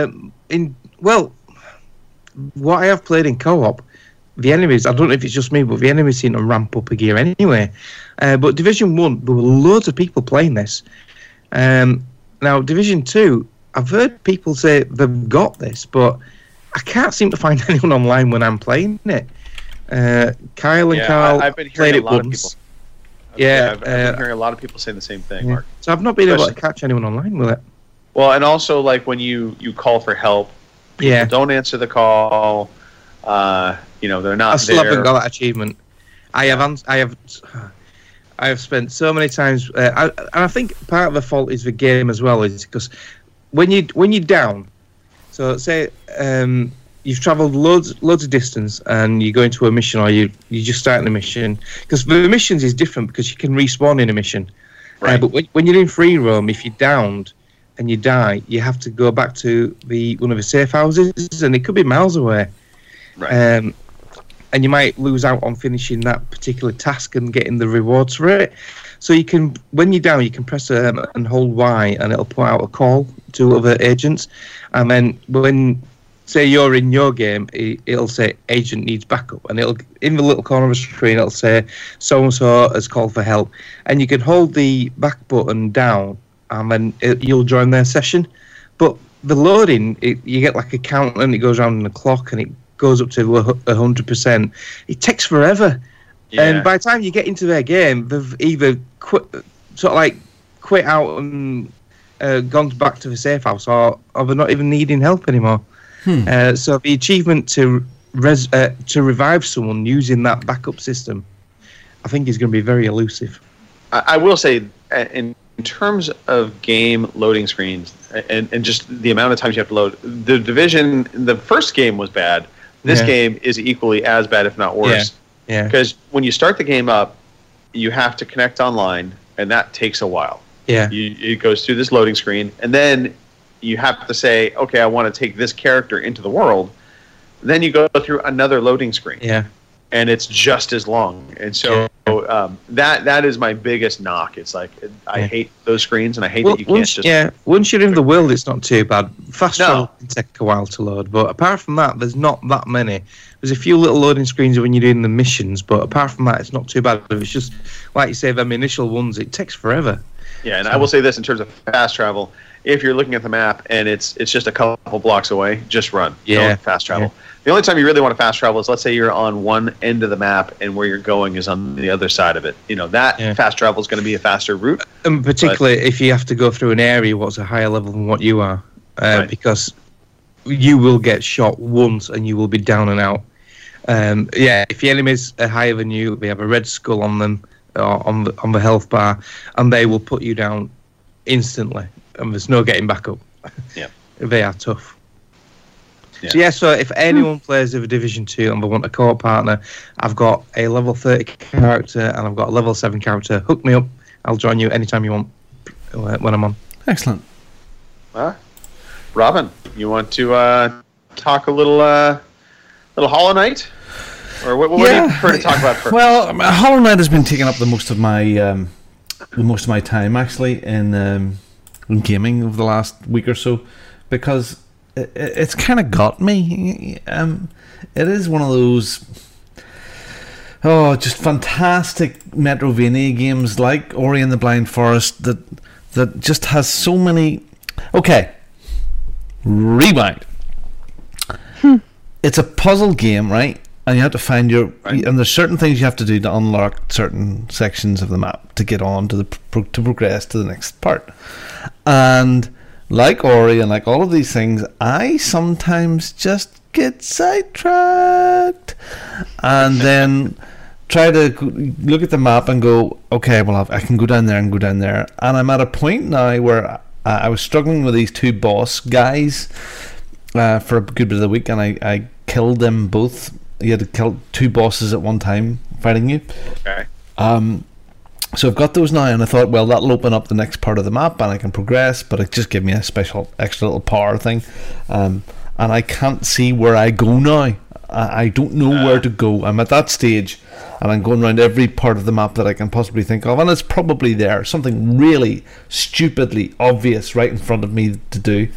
What I have played in co-op, the enemies, I don't know if it's just me, but the enemies seem to ramp up a gear anyway. But Division 1, there were loads of people playing this. Now, Division 2, I've heard people say they've got this, but I can't seem to find anyone online when I'm playing it. Kyle and Carl I've been played hearing it a lot once. of people. I've been hearing a lot of people saying the same thing, Mark. So I've not been able to catch anyone online with it. Well, and also, like, when you call for help, people don't answer the call. They're not. I still there. haven't got that achievement. I have spent so many times, and I think part of the fault is the game as well, is because when you're down. So say you've travelled loads of distance and you go into a mission, or you just start a mission, because the missions is different because you can respawn in a mission. Right. But when you're in free roam, if you're downed and you die, you have to go back to one of the safe houses, and it could be miles away. Right. And you might lose out on finishing that particular task and getting the rewards for it. So you can, when you're down, you can press and hold Y, and it'll put out a call to other agents. And then when, say you're in your game, it'll say agent needs backup, and it'll, in the little corner of the screen, it'll say so and so has called for help, and you can hold the back button down, and then you'll join their session. But the loading, you get like a count, and it goes around in the clock, and it goes up to 100%. It takes forever. Yeah. And by the time you get into their game, they've either quit out and gone back to the safe house, or they're not even needing help anymore. So the achievement to revive someone using that backup system, I think, is going to be very elusive. I will say, in terms of game loading screens and just the amount of times you have to load, the Division, the first game was bad. This game is equally as bad, if not worse. Yeah. Because when you start the game up, you have to connect online, and that takes a while. Yeah. It goes through this loading screen, and then you have to say, okay, I want to take this character into the world. Then you go through another loading screen. Yeah. And it's just as long. And so that is my biggest knock. It's like, I hate those screens, and I hate that you can't just... Yeah, once you're in the world, it's not too bad. Fast travel can take a while to load, but apart from that, there's not that many. There's a few little loading screens when you're doing the missions, but apart from that, it's not too bad. It's just, like you say, them initial ones, it takes forever. Yeah, and I will say this in terms of fast travel. If you're looking at the map and it's just a couple blocks away, just run. Yeah. Don't fast travel. Yeah. The only time you really want to fast travel is, let's say you're on one end of the map and where you're going is on the other side of it. Fast travel is going to be a faster route. And particularly if you have to go through an area what's a higher level than what you are, because you will get shot once and you will be down and out. If the enemies are higher than you, they have a red skull on them, or on the health bar, and they will put you down instantly, and there's no getting back up. Yeah, they are tough. Yeah. So if anyone plays with a Division 2 and they want a co-op partner, I've got a level 30 character and I've got a level 7 character. Hook me up. I'll join you anytime you want when I'm on. Excellent. Robin, you want to talk a little Hollow Knight? Or what do you prefer to talk about first? Well, Hollow Knight has been taking up the most of my time, actually, in gaming over the last week or so, because it's kind of got me. It is one of those just fantastic Metroidvania games like Ori and the Blind Forest that just has so many... Okay, rewind. It's a puzzle game, right? And you have to find and there's certain things you have to do to unlock certain sections of the map to get on to progress to the next part. And like Ori and like all of these things, I sometimes just get sidetracked and then try to look at the map and go, okay, well, I can go down there and go down there. And I'm at a point now where I was struggling with these two boss guys for a good bit of the week, and I killed them both. You had to kill two bosses at one time fighting you. Okay. So I've got those now, and I thought, well, that'll open up the next part of the map and I can progress, but it just gave me a special extra little power thing. And I can't see where I go now. I don't know where to go. I'm at that stage and I'm going around every part of the map that I can possibly think of, and it's probably there, something really stupidly obvious right in front of me to do.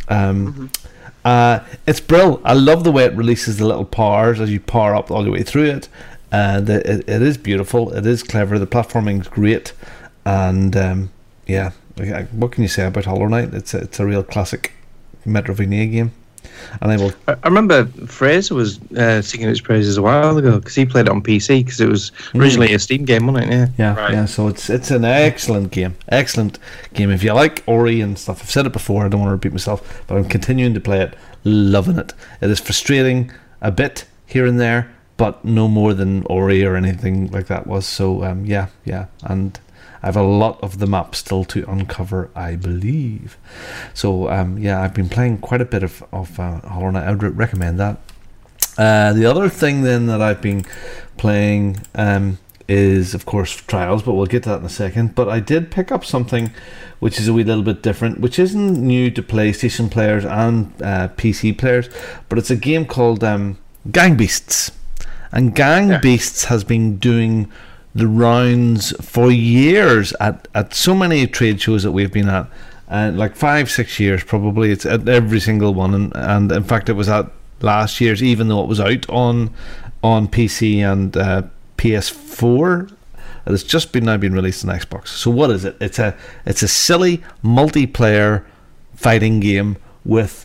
It's brilliant. I love the way it releases the little powers as you power up all the way through it. It is beautiful. It is clever. The platforming is great, and what can you say about Hollow Knight? It's a real classic Metroidvania game. And I remember Fraser was singing its praises a while ago because he played it on PC because it was originally a Steam game, wasn't it? Yeah. So it's an excellent game. If you like Ori and stuff, I've said it before. I don't want to repeat myself, but I'm continuing to play it, loving it. It is frustrating a bit here and there, but no more than Ori or anything like that was. So and I have a lot of the map still to uncover, I believe. So I've been playing quite a bit of Hollow Knight. I would recommend that. The other thing then that I've been playing is, of course, Trials, but we'll get to that in a second. But I did pick up something which is a wee little bit different, which isn't new to PlayStation players and PC players, but it's a game called Gang Beasts. And Gang Beasts has been doing the rounds for years at so many trade shows that we've been at, like 5-6 years probably. It's at every single one, and in fact it was at last year's, even though it was out on PC and PS4. It has just now been released on Xbox. So what is it? It's a silly multiplayer fighting game with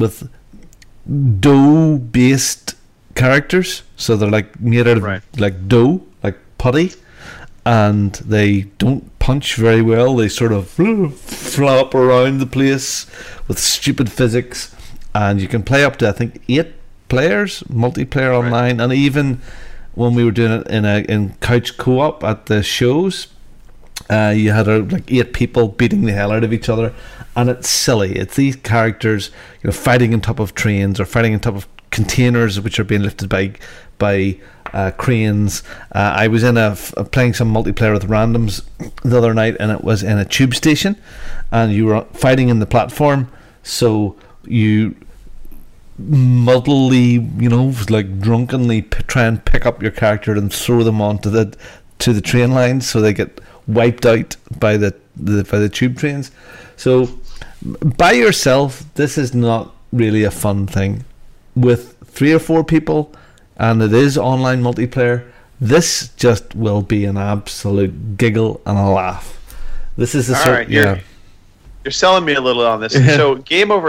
dough based characters. So they're like made out of like dough, like putty, and they don't punch very well. They sort of flop around the place with stupid physics, and you can play up to I think 8 players, multiplayer online, and even when we were doing it in couch co-op at the shows, you had like 8 people beating the hell out of each other, and it's silly. It's these characters, fighting on top of trains or fighting on top of containers which are being lifted by cranes. I was in playing some multiplayer with randoms the other night, and it was in a tube station, and you were fighting in the platform, so you muddily, like drunkenly try and pick up your character and throw them onto the train lines, so they get wiped out by the tube trains. So by yourself, this is not really a fun thing. With 3 or 4 people, and it is online multiplayer, this just will be an absolute giggle and a laugh. This is the sort. You're selling me a little on this. So Game Over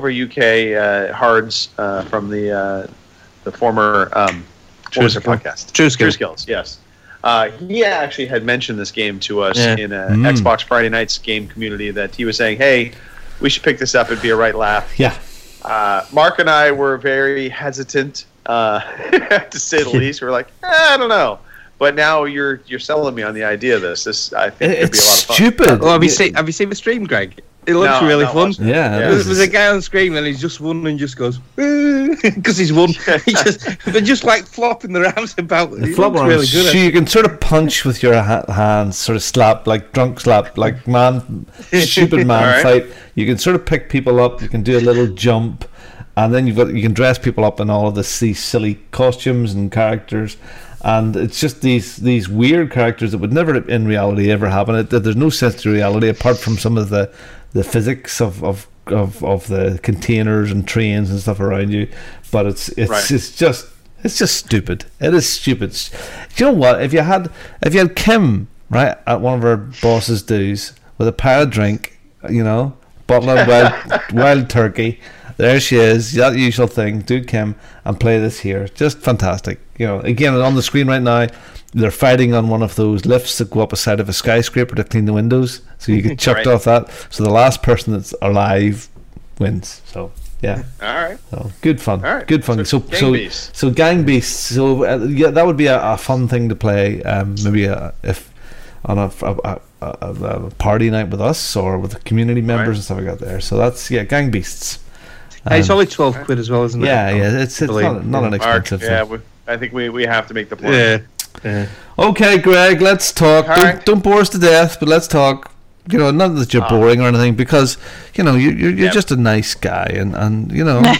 UK Hards from the former what was their podcast? True Skills. Yes. He actually had mentioned this game to us in a Xbox Friday Nights game community, that he was saying, hey, we should pick this up. It'd be a right laugh. Yeah. Mark and I were very hesitant, to say the least. We're like, I don't know. But now you're selling me on the idea of this. This, I think, could be a lot of fun. Stupid. Well, have you seen the stream, Greg? It looks really fun. Yeah. There's a guy on the screen and he's just won and just goes because he's won. They're just like flopping their arms about. It looks really good. So you can sort of punch with your hands, sort of slap, like drunk slap, like stupid man fight. You can sort of pick people up. You can do a little jump, and then you can dress people up in all of these silly costumes and characters. And it's just these weird characters that would never in reality ever happen. There's no sense to reality apart from some of the physics of the containers and trains and stuff around you. But it's just stupid. It is stupid. Do you know what? If you had Kim right at one of our bosses' dues with a pile of drink, bottle of wild turkey. There she is, that usual thing. Do Kim and play this here. Just fantastic. Again, on the screen right now, they're fighting on one of those lifts that go up a side of a skyscraper to clean the windows. So you get chucked off that. So the last person that's alive wins. So yeah. All right. So good fun. All right. Good fun. So Gang Beasts. So that would be a fun thing to play. Maybe if on a party night with us or with the community members and stuff like that. There. So that's Gang Beasts. It's only £12 as well, isn't it? Yeah, it's not an expensive thing. I think we have to make the plan. Yeah. Okay, Greg, let's talk. Don't bore us to death, but let's talk. Not that you're boring or anything, because you're just a nice guy, and and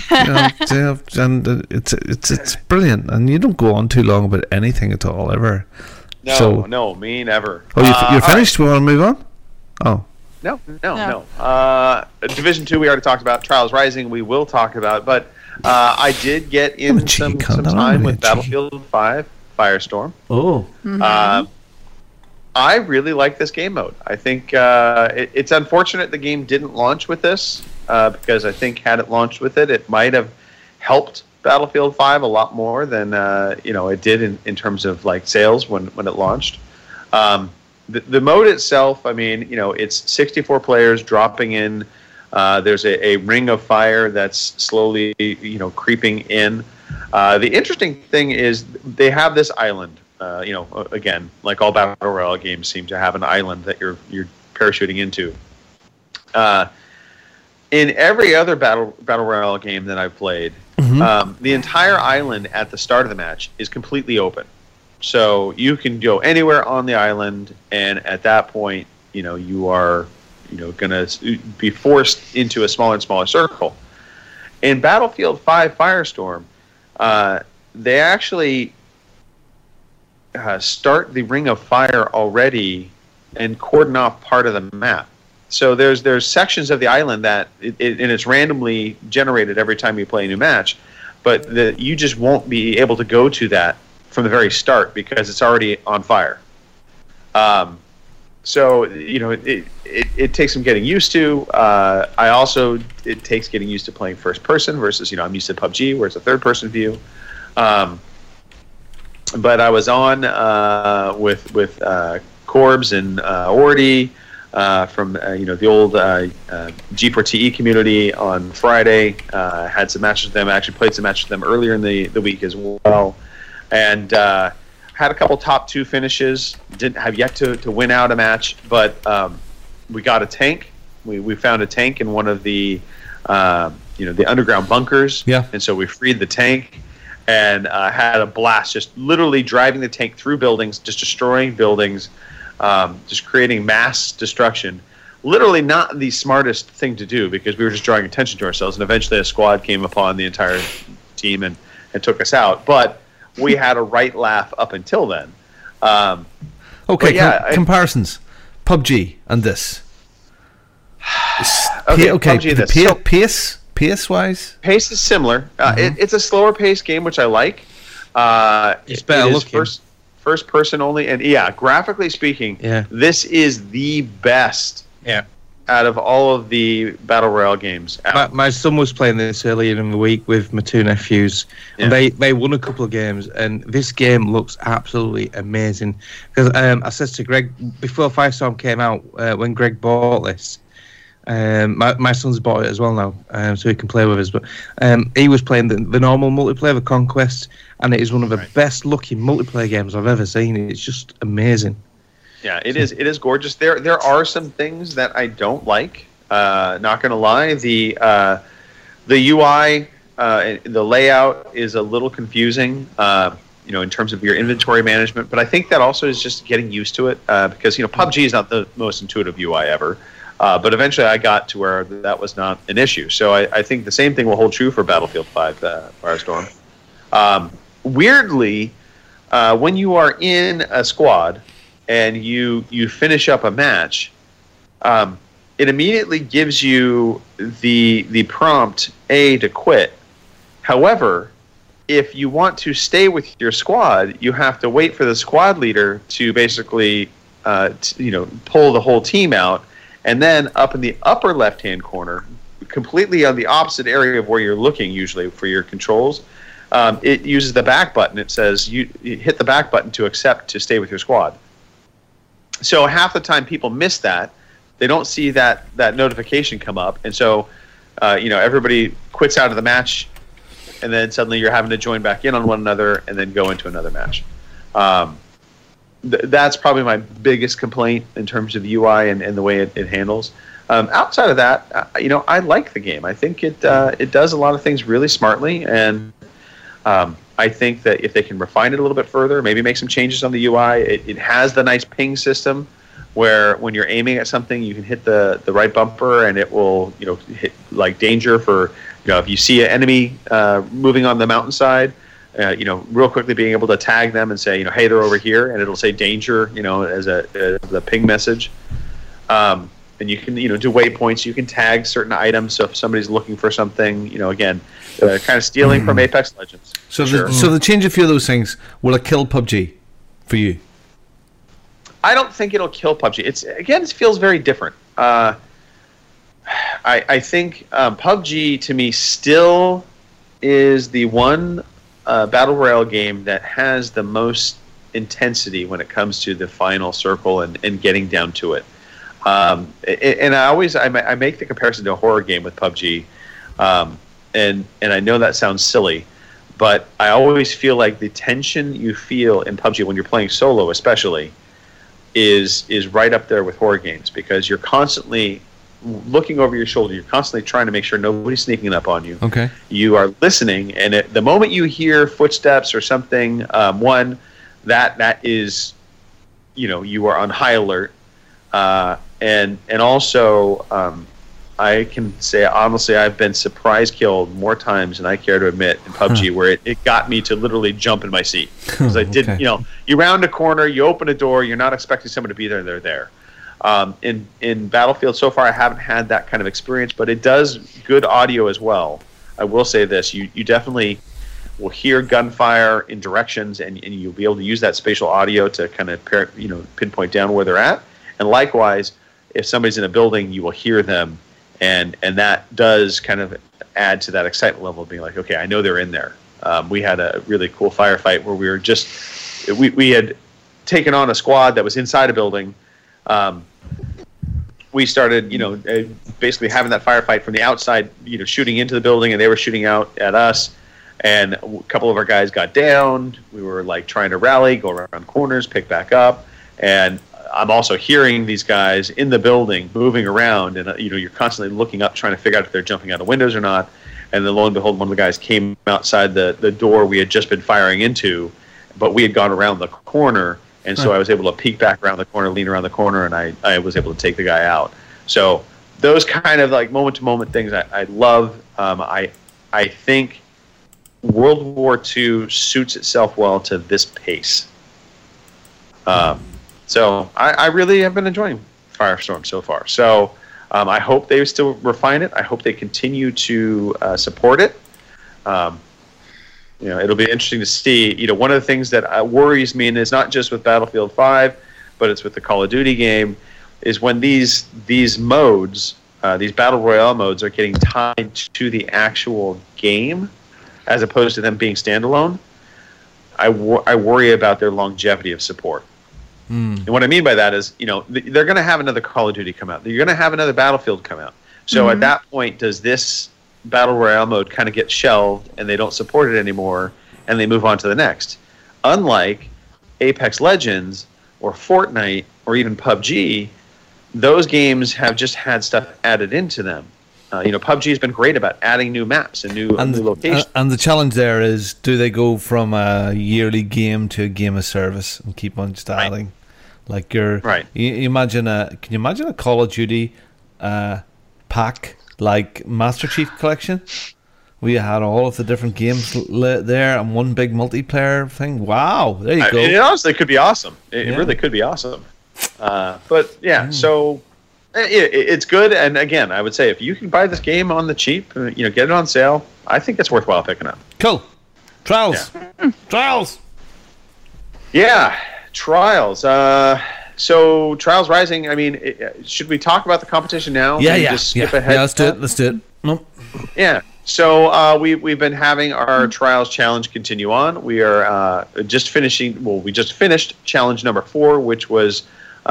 it's brilliant, and you don't go on too long about anything at all ever. No, me never. Oh, you're finished. We want to move on. Oh. No. Division 2 we already talked about. Trials Rising we will talk about, but I did get in some time with Battlefield 5 Firestorm. Oh. Mm-hmm. I really like this game mode. I think it's unfortunate the game didn't launch with this, because I think had it launched with it, it might have helped Battlefield 5 a lot more than it did in terms of like sales when it launched. The mode itself, I mean, it's 64 players dropping in. There's a ring of fire that's slowly, creeping in. The interesting thing is they have this island. Again, like all battle royale games seem to have an island that you're parachuting into. In every other battle royale game that I've played, the entire island at the start of the match is completely open. So you can go anywhere on the island, and at that point, you are, going to be forced into a smaller and smaller circle. In Battlefield 5 Firestorm, they actually start the Ring of Fire already and cordon off part of the map. So there's sections of the island that and it's randomly generated every time you play a new match, but you just won't be able to go to that from the very start because it's already on fire. So it takes some getting used to. It takes getting used to playing first person versus I'm used to PUBG where it's a third person view. But I was on with Corbs and Orty from the old G4TE community on Friday. Had some matches with them. I actually played some matches with them earlier in the week as well, and had a couple top 2 finishes. Didn't have yet to win out a match, but we got a tank. We found a tank in one of the the underground bunkers. Yeah. And so we freed the tank and had a blast, just literally driving the tank through buildings, just destroying buildings, just creating mass destruction. Literally not the smartest thing to do because we were just drawing attention to ourselves, and eventually a squad came upon the entire team and took us out. But we had a right laugh up until then. Okay, comparisons. PUBG and this. PUBG and this. Pace-wise? Pace is similar. It's a slower paced game, which I like. It's better looking. First person only, and graphically speaking, this is the best out of all of the Battle Royale games out. My son was playing this earlier in the week with my 2 nephews, and they won a couple of games, and this game looks absolutely amazing. Because I said to Greg, before Firestorm came out, when Greg bought this, my son's bought it as well now, so he can play with us. But he was playing the normal multiplayer, the Conquest, and it is one of the best looking multiplayer games I've ever seen. It's just amazing. Yeah, it is. It is gorgeous. There are some things that I don't like. Not gonna lie, the UI, the layout is a little confusing. In terms of your inventory management, but I think that also is just getting used to it because PUBG is not the most intuitive UI ever. But eventually I got to where that was not an issue. So I think the same thing will hold true for Battlefield 5 Firestorm. Weirdly, when you are in a squad and you finish up a match, it immediately gives you the prompt to quit. However, if you want to stay with your squad, you have to wait for the squad leader to basically pull the whole team out. And then up in the upper left-hand corner, completely on the opposite area of where you're looking usually for your controls, it uses the back button. It says you hit the back button to accept to stay with your squad. So half the time people miss that. They don't see that notification come up. And so, everybody quits out of the match, and then suddenly you're having to join back in on one another and then go into another match. That's probably my biggest complaint in terms of UI and the way it handles. Outside of that, I like the game. I think it does a lot of things really smartly, and I think that if they can refine it a little bit further, maybe make some changes on the UI. It has the nice ping system where when you're aiming at something, you can hit the right bumper and it will hit like danger for if you see an enemy moving on the mountainside. Real quickly being able to tag them and say, hey, they're over here, and it'll say danger, as a ping message. And you can, do waypoints. You can tag certain items. So if somebody's looking for something, again, kind of stealing from Apex Legends. So the change a few of those things, will it kill PUBG for you? I don't think it'll kill PUBG. It feels very different. I think PUBG to me still is the one Battle Royale game that has the most intensity when it comes to the final circle and getting down to it. And I make the comparison to a horror game with PUBG, and I know that sounds silly, but I always feel like the tension you feel in PUBG when you're playing solo, especially, is right up there with horror games because you're constantly looking over your shoulder. You're constantly trying to make sure nobody's sneaking up on you. Okay. You are listening, and the moment you hear footsteps or something, that is, you are on high alert. And also, I can say honestly, I've been surprise killed more times than I care to admit in PUBG, where it got me to literally jump in my seat because I didn't. You round a corner, you open a door, you're not expecting someone to be there, they're there. In Battlefield so far, I haven't had that kind of experience, but it does good audio as well. I will say this: you definitely will hear gunfire in directions, and you'll be able to use that spatial audio to kind of pinpoint down where they're at. And likewise, if somebody's in a building, you will hear them, and that does kind of add to that excitement level of being like, okay, I know they're in there. We had a really cool firefight where we were we had taken on a squad that was inside a building, we started, basically having that firefight from the outside, shooting into the building, and they were shooting out at us. And a couple of our guys got downed. We were like trying to rally, go around corners, pick back up. And I'm also hearing these guys in the building moving around, and you're constantly looking up, trying to figure out if they're jumping out of windows or not. And then lo and behold, one of the guys came outside the door we had just been firing into, but we had gone around the corner. And so I was able to peek back around the corner, lean around the corner, and I was able to take the guy out. So those kind of like moment-to-moment things I love. I think World War II suits itself well to this pace. So I really have been enjoying Firestorm so far. So I hope they still refine it. I hope they continue to support it. It'll be interesting to see. One of the things that worries me, and it's not just with Battlefield 5, but it's with the Call of Duty game, is when these modes, these Battle Royale modes, are getting tied to the actual game, as opposed to them being standalone. I worry about their longevity of support. And what I mean by that is, they're going to have another Call of Duty come out. You're going to have another Battlefield come out. So at that point, does this Battle Royale mode kind of get shelved and they don't support it anymore and they move on to the next? Unlike Apex Legends or Fortnite or even PUBG, those games have just had stuff added into them. PUBG has been great about adding new maps and new locations. And the challenge there is, do they go from a yearly game to a game of service and keep on just adding? Like you imagine can you imagine a Call of Duty pack like Master Chief Collection? We had all of the different games there and one big multiplayer thing. Wow, there you go. It honestly could be awesome. It really could be awesome. So it's good. And again, I would say if you can buy this game on the cheap, get it on sale, I think it's worthwhile picking up. Cool. Trials. Trials. Yeah, Trials. So Trials Rising, I mean, should we talk about the competition now? Just skip ahead? Yeah, let's do it. Nope. Yeah. So we've been having our Trials Challenge continue on. We are just finishing. Well, we just finished Challenge number 4, which was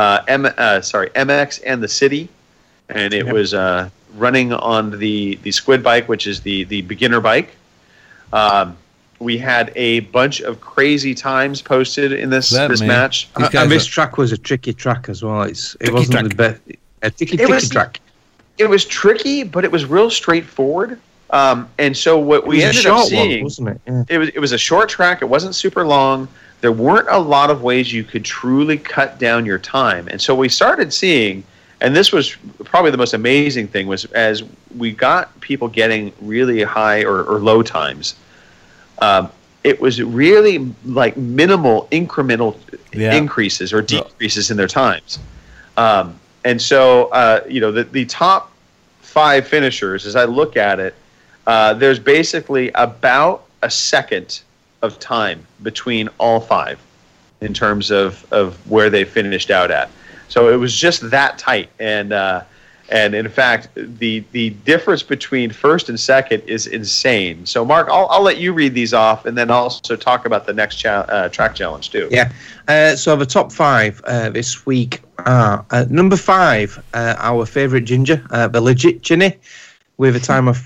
MX and the City, and it was running on the Squid bike, which is the beginner bike. We had a bunch of crazy times posted in this match. And this track was a tricky track as well. It wasn't the best. A tricky track. It was tricky, but it was real straightforward. And so what we ended up seeing, wasn't it? Yeah. It was a short track. It wasn't super long. There weren't a lot of ways you could truly cut down your time. And so we started seeing, and this was probably the most amazing thing, was as we got people getting really high or low times, it was really like minimal incremental increases or decreases in their times. And so, the top 5 finishers, as I look at it, there's basically about a second of time between all 5 in terms of where they finished out at. So it was just that tight. And in fact, the difference between first and second is insane. So Mark, I'll let you read these off and then also talk about the next track challenge too. Yeah. So the top 5 this week are number 5, our favourite Ginger, the Legit Ginny, with a time of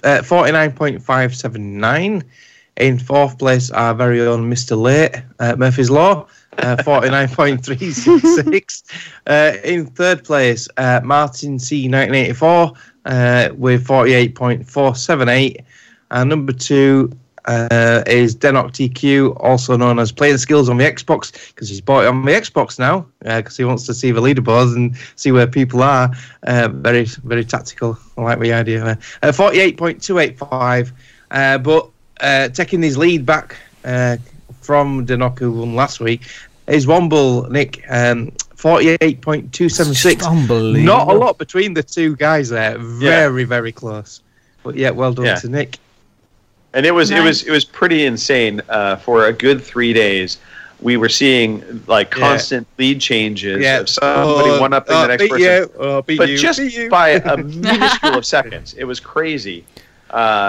49.579. In 4th place, our very own Mr. Late, Murphy's Law, 49.366. In 3rd place, Martin C. 1984 with 48.478. And number 2 is Denok TQ, also known as Playing Skills on the Xbox, because he's bought it on the Xbox now, because he wants to see the leaderboards and see where people are. Very, very tactical. I like the idea there. 48.285. But taking his lead back from Denok, who won last week, is Womble Nick, 48.276. Unbelievable. Not a lot between the two guys there. Very, very close. But yeah, well done to Nick. And it was pretty insane. For a good 3 days, we were seeing like constant lead changes. Of somebody one up in the next person, but just by a minuscule of seconds. It was crazy.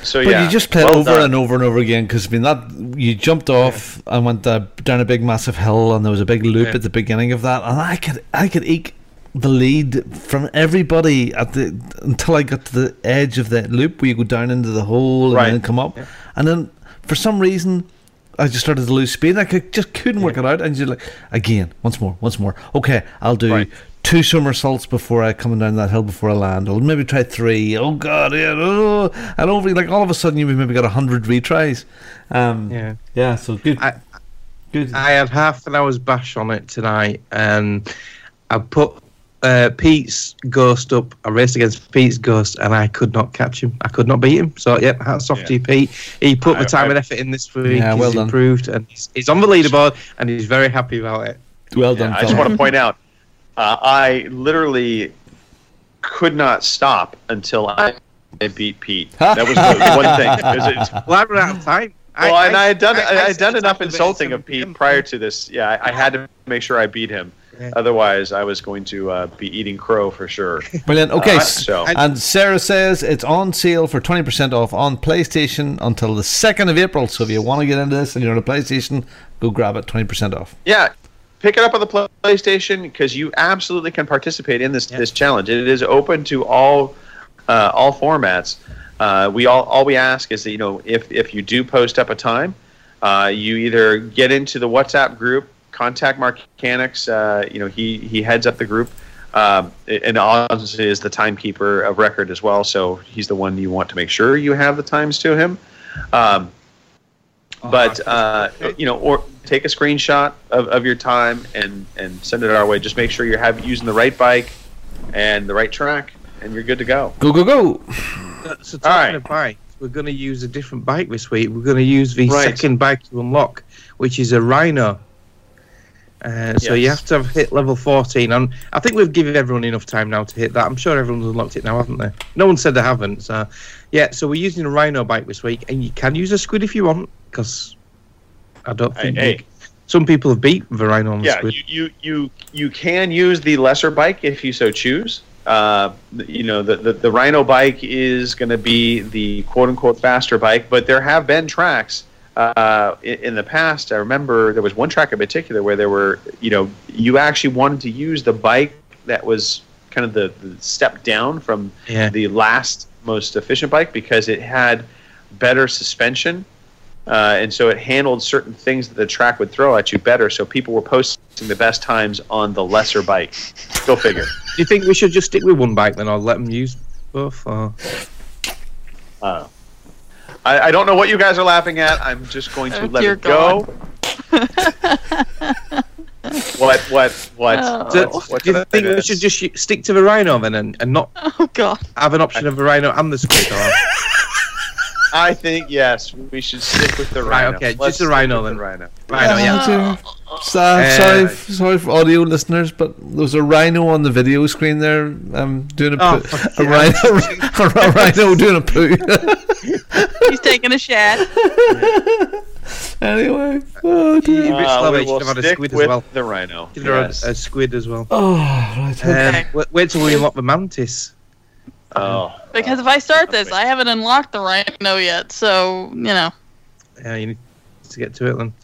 So But yeah, you just play it well over done. and over and over again because I mean that you jumped off and went down a big massive hill and there was a big loop at the beginning of that and I could eke the lead from everybody until I got to the edge of that loop where you go down into the hole and then come up and then for some reason I just started to lose speed and I just couldn't work it out and you're like again once more okay I'll do 2 somersaults before I come down that hill before I land. I'll maybe try 3. Oh god, and over like all of a sudden you've maybe got 100 retries. So good. I had half an hour's bash on it tonight, and I put Pete's ghost up. I raced against Pete's ghost, and I could not catch him. I could not beat him. So hats off to you, Pete. He put the time and effort in this week. Yeah, well he's done. improved, and he's on the leaderboard, and he's very happy about it. Well done. I just want to point out. I literally could not stop until I beat Pete. That was the one thing. Well, I ran out of time. I had done enough insulting of Pete prior to this. Yeah, I had to make sure I beat him. Yeah. Otherwise, I was going to be eating crow for sure. Brilliant. Okay, so and Sarah says it's on sale for 20% off on PlayStation until the 2nd of April. So if you want to get into this and you're on a PlayStation, go grab it, 20% off. Yeah. Pick it up on the PlayStation because you absolutely can participate in this challenge. It is open to all formats. All we ask is that if you do post up a time, you either get into the WhatsApp group, contact Mark Mechanics. He heads up the group, and obviously is the timekeeper of record as well. So he's the one you want to make sure you have the times to him. Or take a screenshot of your time and send it our way. Just make sure you're using the right bike and the right track, and you're good to go. Go. So talking of bikes, we're going to use a different bike this week. We're going to use the second bike to unlock, which is a Rhino. So you have to have hit level 14. And I think we've given everyone enough time now to hit that. I'm sure everyone's unlocked it now, haven't they? No one said they haven't. So so we're using a Rhino bike this week, and you can use a Squid if you want, because I don't think some people have beat the Rhino on the Squid. You can use the lesser bike if you so choose. The Rhino bike is going to be the quote unquote faster bike, but there have been tracks in the past. I remember there was one track in particular where there were you actually wanted to use the bike that was kind of the step down from the last most efficient bike because it had better suspension. And so it handled certain things that the track would throw at you better. So people were posting the best times on the lesser bike. Go figure. Do you think we should just stick with one bike then, or let them use both? Or? I don't know what you guys are laughing at. I'm just going to let it go. What? Do you think we should just stick to the Rhino then and not have an option of the Rhino and the Squid? I think yes, we should stick with the Rhino. Right, okay, just the Rhino then. Rhino, yeah. Sorry for audio listeners, but there was a Rhino on the video screen there. Doing a rhino doing a poo. He's taking a shat. Anyway, we will stick with the Rhino. A Squid as well. Oh, right. Okay. Wait till we unlock the Mantis. Because if I start this, I haven't unlocked the Rhino yet, so Yeah, you need to get to it then.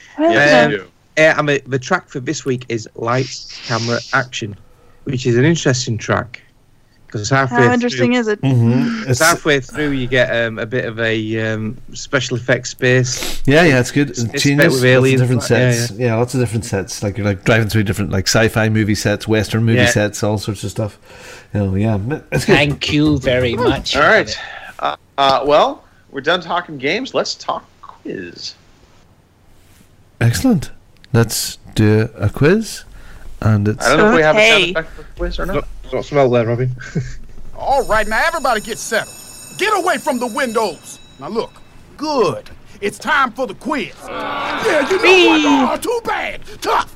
The track for this week is Lights, Camera, Action, which is an interesting track. Because how interesting is it? Mm-hmm. It's halfway through, you get a bit of a special effects space. Yeah, it's good. It's with aliens, different sets. Yeah, lots of different sets. Like you're driving through different sci-fi movie sets, Western movie sets, all sorts of stuff. It's good. Thank you very much. All right. Well, we're done talking games. Let's talk quiz. Excellent. Let's do a quiz. And it's I don't know if we have a sound effect for quiz or not. Don't smell there, Robin. All right, now everybody get settled. Get away from the windows. Now look, good. It's time for the quiz. Yeah, you know what? Too bad. Tough.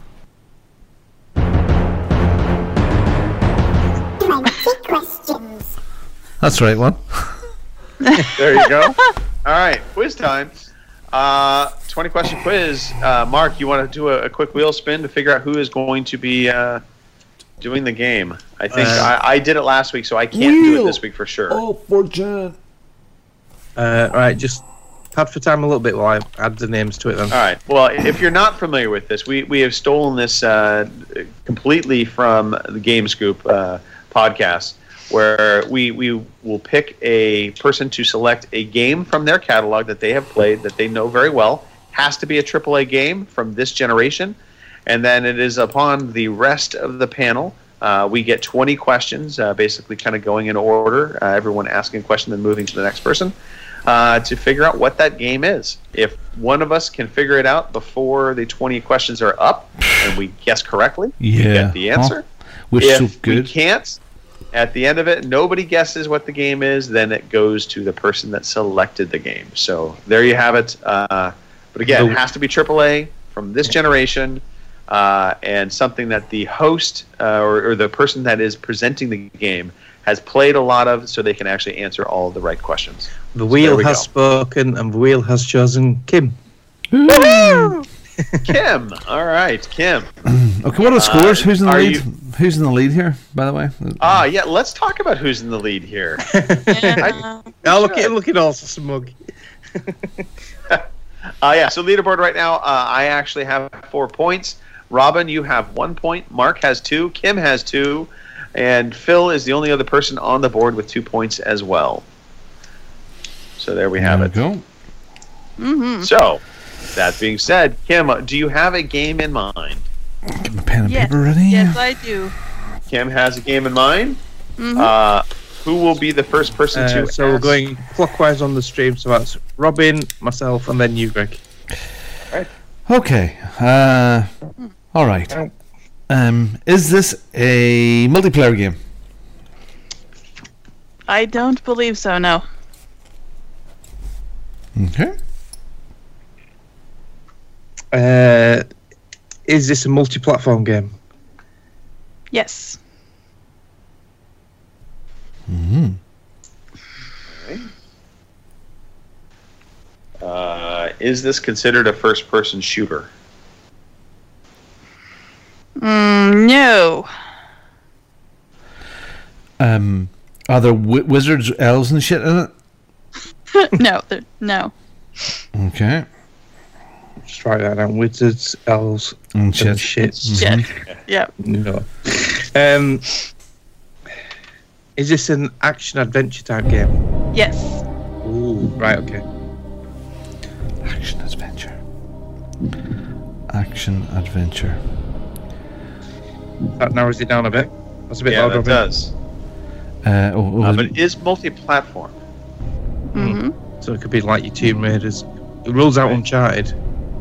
20 questions. That's the right one. There you go. All right, quiz time. 20 question quiz. Mark, you want to do a quick wheel spin to figure out who is going to be doing the game? I think I did it last week, so I can't do it this week for sure. Oh, fortune. Right, just pad for time a little bit while I add the names to it then. All right. Well, if you're not familiar with this, we have stolen this completely from the Game Scoop podcast, where we will pick a person to select a game from their catalog that they have played, that they know very well. Has to be a AAA game from this generation. And then it is upon the rest of the panel. We get 20 questions, basically kind of going in order. Everyone asking a question, then moving to the next person. To figure out what that game is. If one of us can figure it out before the 20 questions are up and we guess correctly, we get the answer. If we can't, at the end of it, nobody guesses what the game is, then it goes to the person that selected the game. So there you have it. But again, it has to be AAA from this generation, and something that the host or the person that is presenting the game has played a lot of, so they can actually answer all the right questions. The wheel has spoken, and the wheel has chosen Kim. Woo! Kim. All right, Kim. Okay, what are the scores? Who's in the lead? Who's in the lead here, by the way? Yeah, let's talk about who's in the lead here. Look at all smug. So leaderboard right now, I actually have 4 points. Robin, you have 1 point. Mark has 2. Kim has 2. And Phil is the only other person on the board with 2 points as well. So there we have it. Go. Mm-hmm. So, that being said, Kim, do you have a game in mind? Get my pen and paper ready. Yes, I do. Kim has a game in mind. Mm-hmm. Who will be the first person to So we're going clockwise on the stream, so that's Robin, myself, and then you, Greg. Right. Okay. All right. Is this a multiplayer game? I don't believe so, no. Okay. Is this a multi-platform game? Yes. Mm-hmm. Is this considered a first-person shooter? No. Are there wizards, elves, and shit in it? No. Okay. Just write that down. Wizards, elves, and shit. Mm-hmm. Yeah. No. Is this an action-adventure type game? Yes. Ooh, right, okay. Action-adventure. Action-adventure. That narrows it down a bit. That's a bit louder. It does. But it is multi-platform. Mm-hmm. So it could be like your Tomb Raiders. It rules out Uncharted.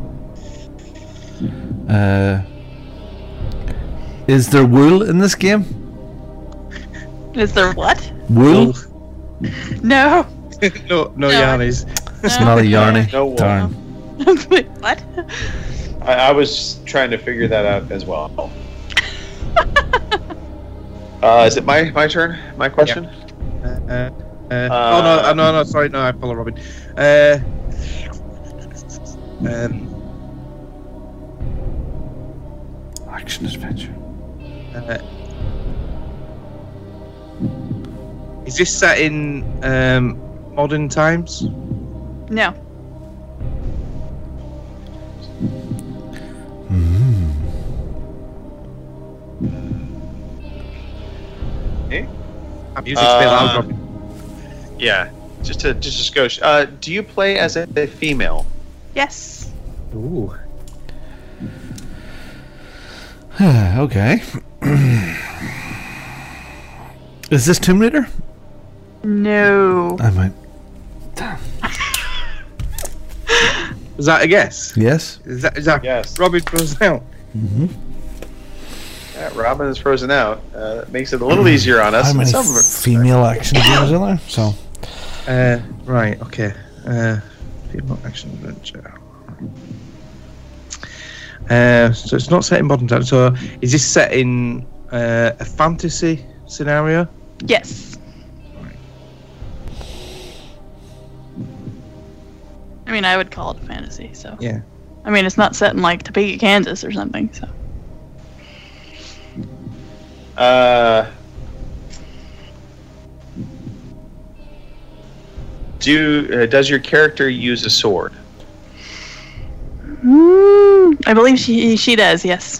Is there wool in this game? Is there what? Wool? No. no yarnies. It's not a yarny. No wool. Darn. Wait, what? I was trying to figure that out as well. Is it my turn? My question? No, sorry, no, I follow Robin. Action adventure. Is this set in modern times? No. I'm using it a bit loud, Robin. Yeah, just a skosh. Do you play as a female? Yes. Ooh. Okay. Is this Tomb Raider? No. I might. Is that a guess? Yes. Is that yes? Robin frozen out. Mm-hmm. Yeah, Robin is frozen out. That makes it a little easier on us. How many female action games are there? So. Right. Okay. Female action adventure. So it's not set in modern times. So is this set in a fantasy scenario? Yes. I mean, I would call it a fantasy. So. Yeah. I mean, it's not set in like Topeka, Kansas, or something. So. Does your character use a sword? I believe she does. Yes.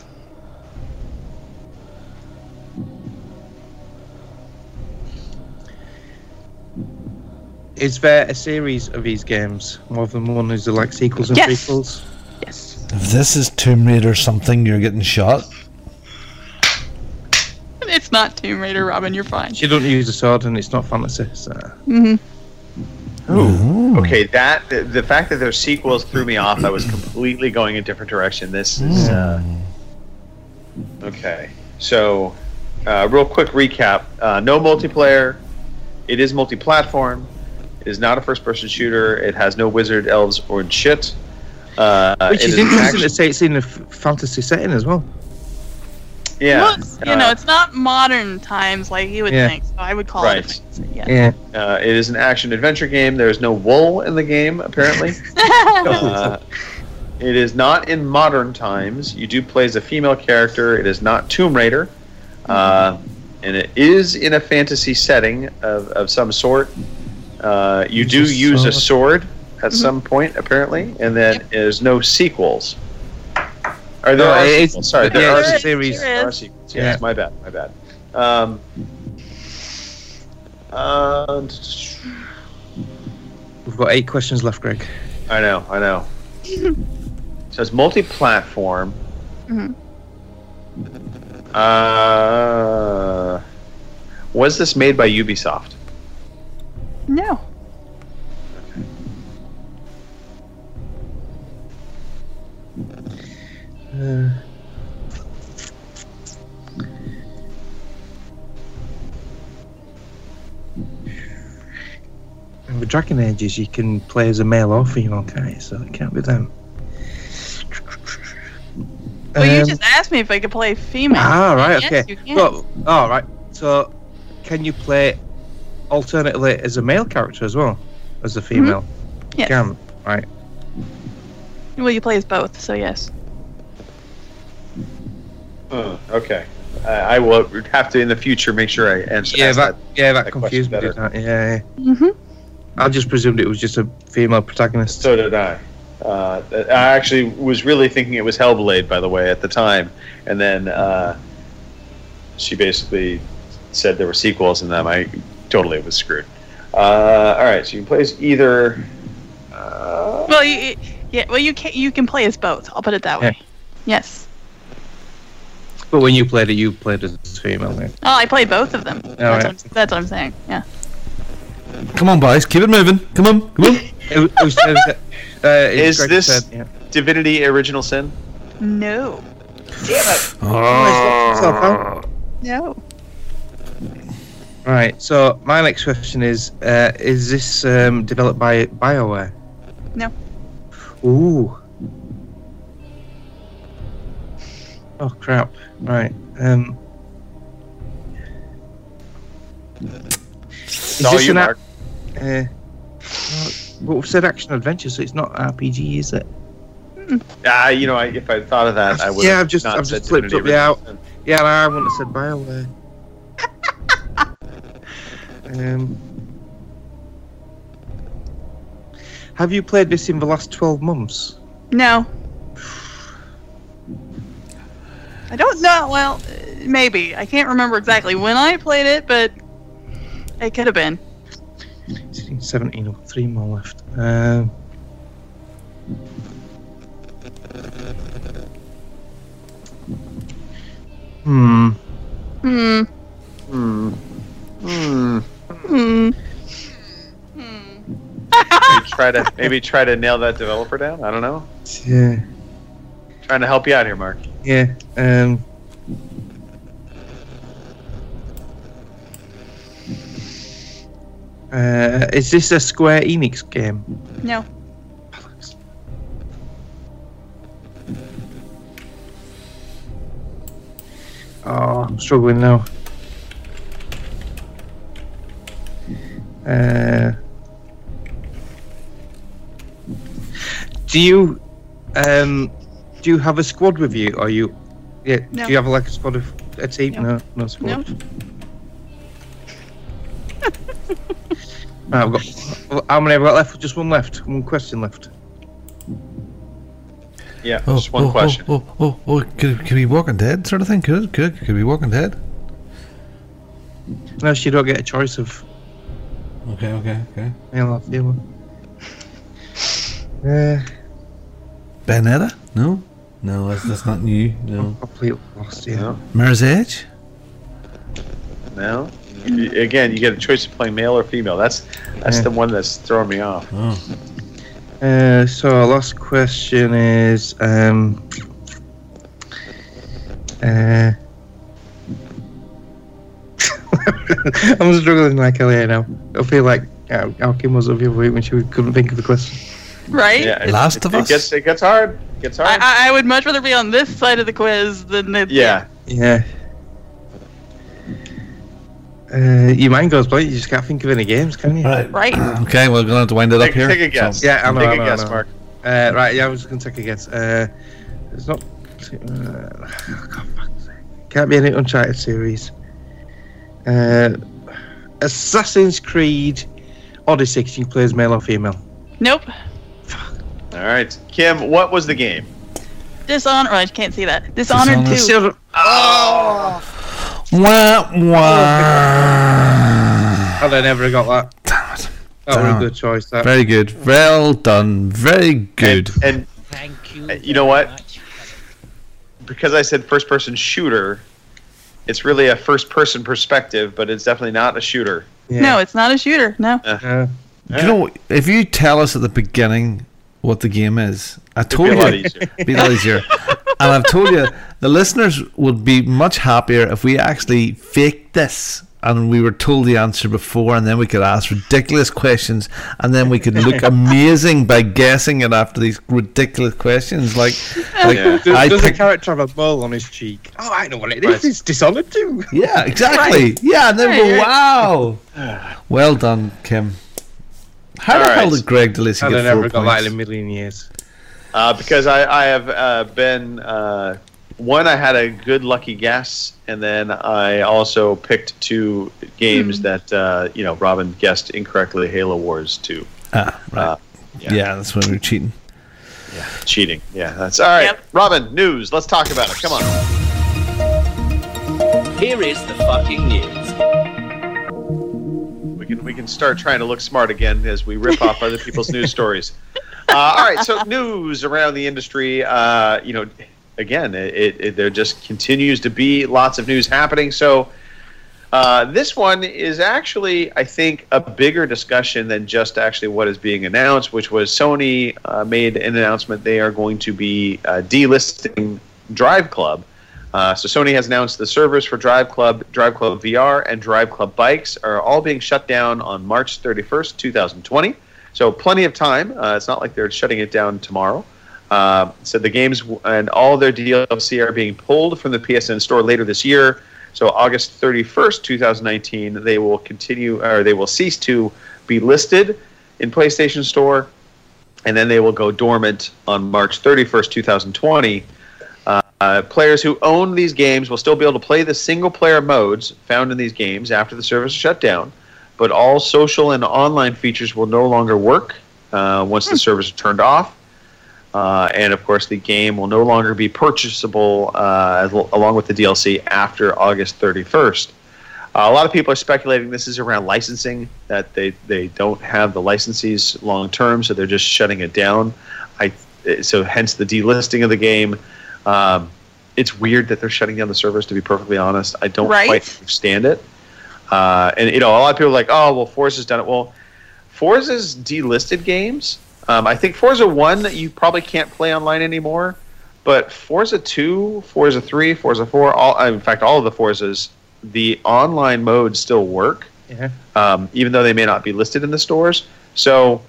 Is there a series of these games? More than one? Is there like sequels and prequels? Yes. If this is Tomb Raider something, you're getting shot. It's not Tomb Raider, Robin. You're fine. She doesn't use a sword, and it's not fantasy. So. Ooh. Okay, the fact that there's sequels threw me off. I was completely going a different direction. This is okay. So, real quick recap: no multiplayer. It is multi-platform. It is not a first-person shooter. It has no wizard, elves, or shit. Which is interesting to say it's in a fantasy setting as well. Yeah. Well, it's not modern times like you would think, so I would call it a fantasy. Yeah. It is an action-adventure game. There is no wool in the game, apparently. It is not in modern times. You do play as a female character. It is not Tomb Raider. And it is in a fantasy setting of some sort. You do use a sword at some point, apparently, and then there's no sequels. Or there are sequels. Sorry, there are series. There are sequels. Yes, my bad. We've got 8 questions left, Greg. I know. So it's multi-platform. Was this made by Ubisoft? No. With Dragon Ages, you can play as a male or female character, so it can't be them. Well, you just asked me if I could play female. Right, yes, okay. You can. Well, right. So, can you play alternately as a male character as well as a female? Yes. Can, right. Well, you play as both, so yes. Okay. I will have to in the future make sure I answer. That confused me. Yeah. I just presumed it was just a female protagonist. So did I. I actually was really thinking it was Hellblade, by the way, at the time, and then she basically said there were sequels in them. I totally was screwed. All right, so you can play as either. Well, you can play as both. I'll put it that way. Yes. But when you played it, you played as female. Right? Oh, I played both of them. That's what I'm saying. Yeah. Come on, boys, keep it moving. Come on. Who says that? Is this Divinity Original Sin? No. Damn it! No. Right. So my next question is this developed by BioWare? No. Ooh. Oh crap! Right. Is this an app? Well, we've said action adventure, so it's not RPG, is it? If I thought of that, I would. Yeah, I've just flipped up. I wouldn't have said BioWare. Have you played this in the last 12 months? No. I don't know. Well, maybe. I can't remember exactly when I played it, but it could have been. 17, 3 more left. Maybe try to nail that developer down. I don't know. Yeah. Trying to help you out here, Mark. Yeah. Is this a Square Enix game? No. Oh, I'm struggling now. Do you have a squad with you? Are you? Yeah. No. Do you have like a squad of a team? No squad. No. Right, Well, how many have I got left? Just one left. One question left. Yeah, just one question. Could be Walking Dead sort of thing? Could be Walking Dead? No, you don't get a choice of. Okay. Male or female. Bayonetta? No, that's not new. No. Completely lost. Yeah. No. Mirror's Edge? No. Again, you get a choice of playing male or female. That's the one that's throwing me off. Oh. So our last question is I'm struggling like Elliot now. I feel like how Kim was the other week when she couldn't think of the question. Right? Yeah, Last of Us? It gets hard. I would much rather be on this side of the quiz than the... Yeah. Your mind goes blank. You just can't think of any games, can you? Right. Okay, we're going to have to wind it up here. Take a guess. Yeah, I know. Take a guess, Mark. Right, yeah, I was going to take a guess. It's not... can't be any Uncharted series. Assassin's Creed Odyssey, can you play as male or female? Nope. All right. Kim, what was the game? Dishonored. Oh, I can't see that. Dishonored 2. Oh! Wah, wah. I never got that. Damn it. That was a good choice. That. Very good. Well done. Very good. And Thank you. You know what? Because I said first-person shooter, it's really a first-person perspective, but it's definitely not a shooter. Yeah. No, it's not a shooter. No. You know, if you tell us at the beginning what the game is, I told you it'd be a lot easier. And I've told you, the listeners would be much happier if we actually faked this and we were told the answer before, and then we could ask ridiculous questions, and then we could look amazing by guessing it after these ridiculous questions. Does the character have a mole on his cheek? Oh, I know what it is. It's Dishonored 2. Yeah, exactly. Right. Yeah, and then go, wow. Well done, Kim. How the hell did Greg DeLacy get 4 points? I never got that in a million years. Because I have been... one, I had a good lucky guess, and then I also picked 2 games that, Robin guessed incorrectly, Halo Wars 2. Ah, right. Yeah, that's when we were cheating. Yeah, cheating. Yeah, that's... All right, yep. Robin, news. Let's talk about it. Come on. Here is the fucking news. We can start trying to look smart again as we rip off other people's news stories. All right, so news around the industry. Again, there just continues to be lots of news happening. So this one is actually, I think, a bigger discussion than just actually what is being announced, which was Sony made an announcement they are going to be delisting Drive Club. So Sony has announced the servers for Drive Club VR, and Drive Club Bikes are all being shut down on March 31st, 2020. So plenty of time. It's not like they're shutting it down tomorrow. So the games and all their DLC are being pulled from the PSN store later this year. So August 31st, 2019, they will cease to be listed in PlayStation Store, and then they will go dormant on March 31st, 2020. Players who own these games will still be able to play the single-player modes found in these games after the service is shut down, but all social and online features will no longer work once the servers are turned off. And, of course, the game will no longer be purchasable along with the DLC after August 31st. A lot of people are speculating this is around licensing, that they don't have the licensees long-term, so they're just shutting it down. So hence the delisting of the game. It's weird that they're shutting down the servers, to be perfectly honest. I don't quite understand it. And, a lot of people are like, oh, well, Forza's done it. Well, Forza's delisted games. I think Forza 1 you probably can't play online anymore, but Forza 2, Forza 3, Forza 4, all of the Forzas, the online modes still work, even though they may not be listed in the stores. So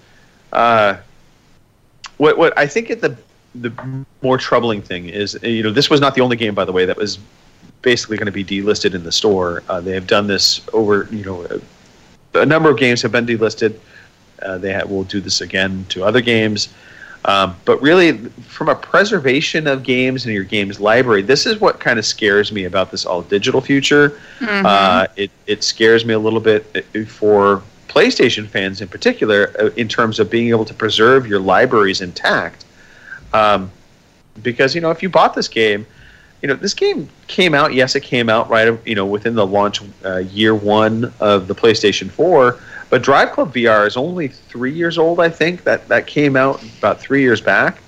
what I think the more troubling thing is, this was not the only game, by the way, that was basically going to be delisted in the store. They have done this over, a number of games have been delisted. They will do this again to other games. But really, from a preservation of games in your games library, this is what kind of scares me about this all-digital future. Mm-hmm. It scares me a little bit for PlayStation fans in particular, in terms of being able to preserve your libraries intact. Because, if you bought this game, this game came out, yes, it came out right, within the launch year one of the PlayStation 4, but Drive Club VR is only 3 years old, I think. That came out about 3 years back.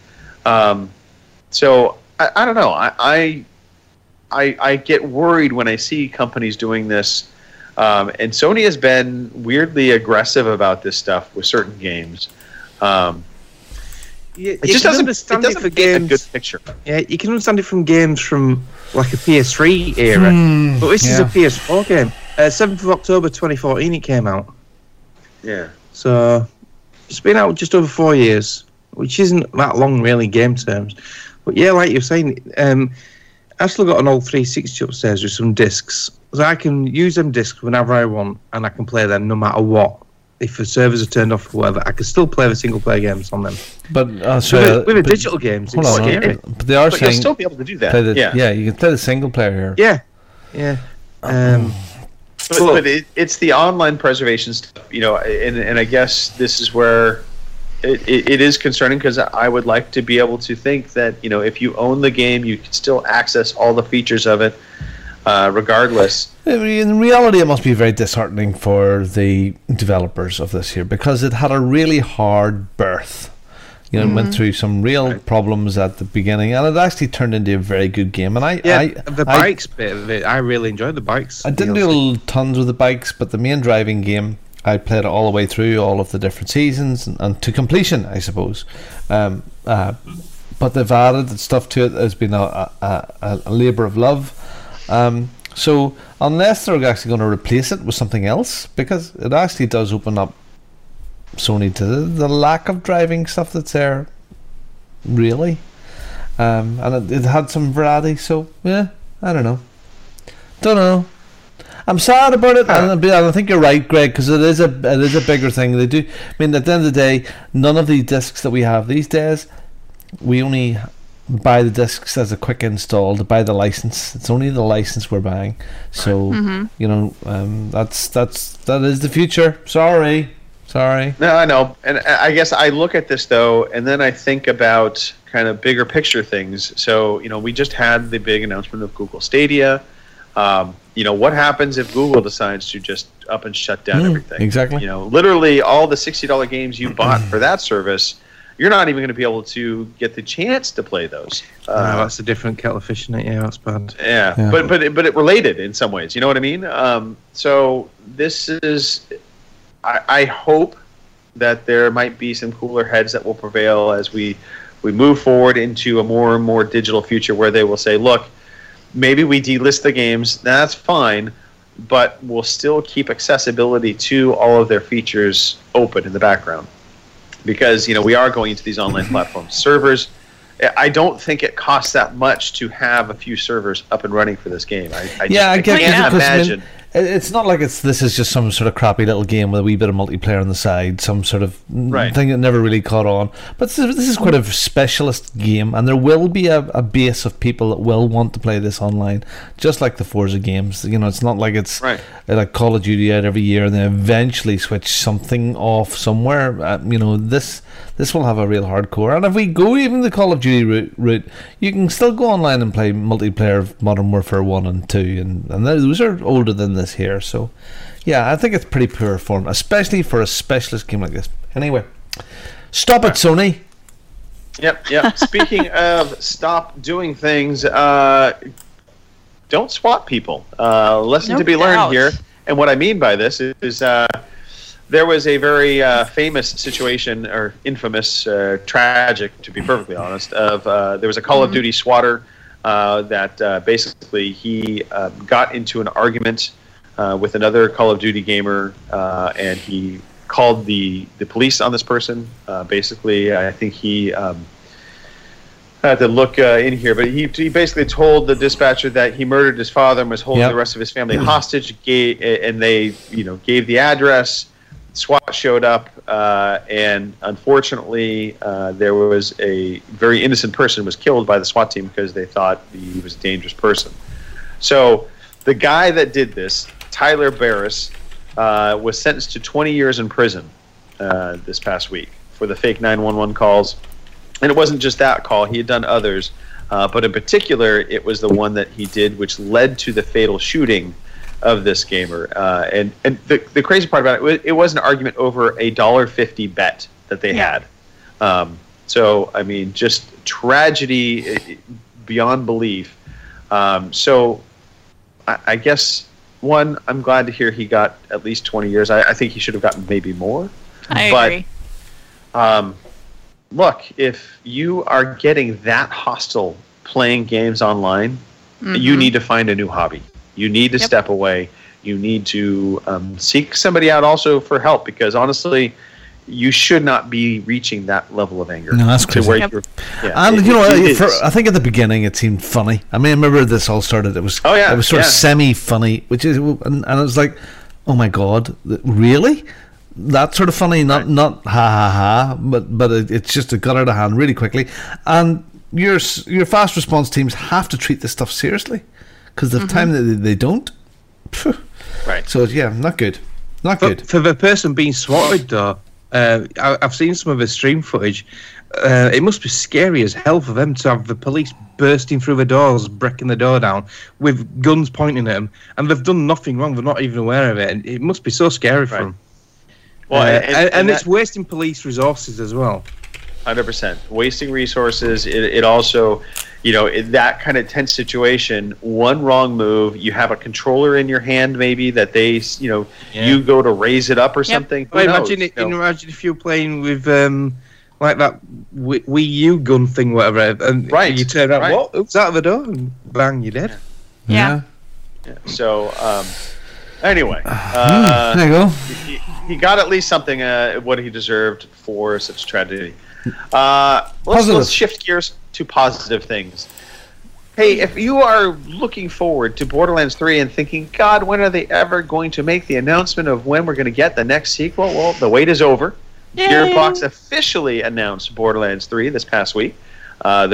So I don't know. I get worried when I see companies doing this. And Sony has been weirdly aggressive about this stuff with certain games. It just doesn't paint a good picture. Yeah, you can understand it from games from like a PS3 era, but this is a PS4 game. 7th of October 2014 it came out. Yeah. So it's been out just over 4 years, which isn't that long really game terms. But yeah, like you're saying, I've still got an old 360 upstairs with some discs. So I can use them discs whenever I want, and I can play them no matter what. If the servers are turned off or whatever, I can still play the single-player games on them. But with a digital games, hold on, but they are saying you'll still be able to do that. You can play the single player here. Yeah. But it's the online preservation stuff, and I guess this is where it is concerning, because I would like to be able to think that, if you own the game, you can still access all the features of it, regardless. In reality, it must be very disheartening for the developers of this here, because it had a really hard birth. It went through some real problems at the beginning, and it actually turned into a very good game. And the bikes bit of it, I really enjoyed the bikes. I didn't do tons with the bikes, but the main driving game, I played it all the way through, all of the different seasons, and to completion, I suppose. But they've added stuff to it. It's been a labour of love. So unless they're actually going to replace it with something else, because it actually does open up Sony to the lack of driving stuff that's there, really. And it had some variety, so yeah, I don't know. I'm sad about it, and I think you're right, Greg, because it is a bigger thing. They do. I mean, at the end of the day, none of the discs that we have these days, we only buy the discs as a quick install to buy the license. It's only the license we're buying. So that is the future. Sorry. No, I know, and I guess I look at this though, and then I think about kind of bigger picture things. So we just had the big announcement of Google Stadia. What happens if Google decides to just up and shut down everything? Exactly. Literally all the $60 games you bought for that service, you're not even going to be able to get the chance to play those. That's a different kettle of fish, isn't it? Yeah, that's bad. Yeah. But it related in some ways. You know what I mean? So this is. I hope that there might be some cooler heads that will prevail as we move forward into a more and more digital future, where they will say, look, maybe we delist the games, that's fine, but we'll still keep accessibility to all of their features open in the background. Because, we are going into these online platforms. Servers, I don't think it costs that much to have a few servers up and running for this game. I can't imagine. It's not like this is just some sort of crappy little game with a wee bit of multiplayer on the side, some sort of thing that never really caught on. But this is quite a specialist game, and there will be a base of people that will want to play this online, just like the Forza games. It's not like it's like Call of Duty out every year and then eventually switch something off somewhere. This will have a real hardcore. And if we go even the Call of Duty route, you can still go online and play multiplayer of Modern Warfare 1 and 2, and those are older than this here. So yeah, I think it's pretty poor form, especially for a specialist game like this. Anyway, stop it, Sony. Yep. Speaking of stop doing things, don't swat people. Lesson to be learned here. And what I mean by this is there was a very famous situation, or infamous, tragic, to be perfectly honest, of there was a Call of Duty swatter that basically he got into an argument with another Call of Duty gamer, and he called the police on this person. Basically, I think he I had to look in here, but he basically told the dispatcher that he murdered his father and was holding the rest of his family hostage. And they, gave the address. SWAT showed up, and unfortunately, there was a very innocent person was killed by the SWAT team because they thought he was a dangerous person. So the guy that did this, Tyler Barris, was sentenced to 20 years in prison this past week for the fake 911 calls. And it wasn't just that call. He had done others. But in particular, it was the one that he did which led to the fatal shooting of this gamer. And the crazy part about it was an argument over a $1.50 bet that they had. So, I mean, just tragedy beyond belief. So I guess, one, I'm glad to hear he got at least 20 years. I think he should have gotten maybe more. I agree. Look, if you are getting that hostile playing games online, you need to find a new hobby. You need to step away. You need to seek somebody out also for help, because honestly, you should not be reaching that level of anger. No, that's crazy. I think at the beginning it seemed funny. I mean, I remember this all started. It was it was sort of semi-funny, which is, and it was like, oh my god, really? That sort of funny, not ha ha ha, but it's just it got out of hand really quickly. And your fast response teams have to treat this stuff seriously, because the time that they don't. Phew. Right. So yeah, not good. Not good. For the person being swatted, though, I've seen some of the stream footage. It must be scary as hell for them to have the police bursting through the doors, breaking the door down with guns pointing at them, and they've done nothing wrong. They're not even aware of it. And it must be so scary for them. Well, and it's wasting police resources as well. 100%. Wasting resources. It also, in that kind of tense situation, one wrong move, you have a controller in your hand maybe that they, you go to raise it up or something. Who knows? Imagine if you're playing with like that Wii U gun thing, whatever, and you turn around, what? Oops, out of the door, and bang, you're dead. Yeah. So, anyway, there you go. He got at least something what he deserved for such tragedy. Let's shift gears to positive things. Hey, if you are looking forward to Borderlands 3 and thinking, God, when are they ever going to make the announcement of when we're going to get the next sequel? Well, the wait is over. Yay. Gearbox officially announced Borderlands 3 this past week. The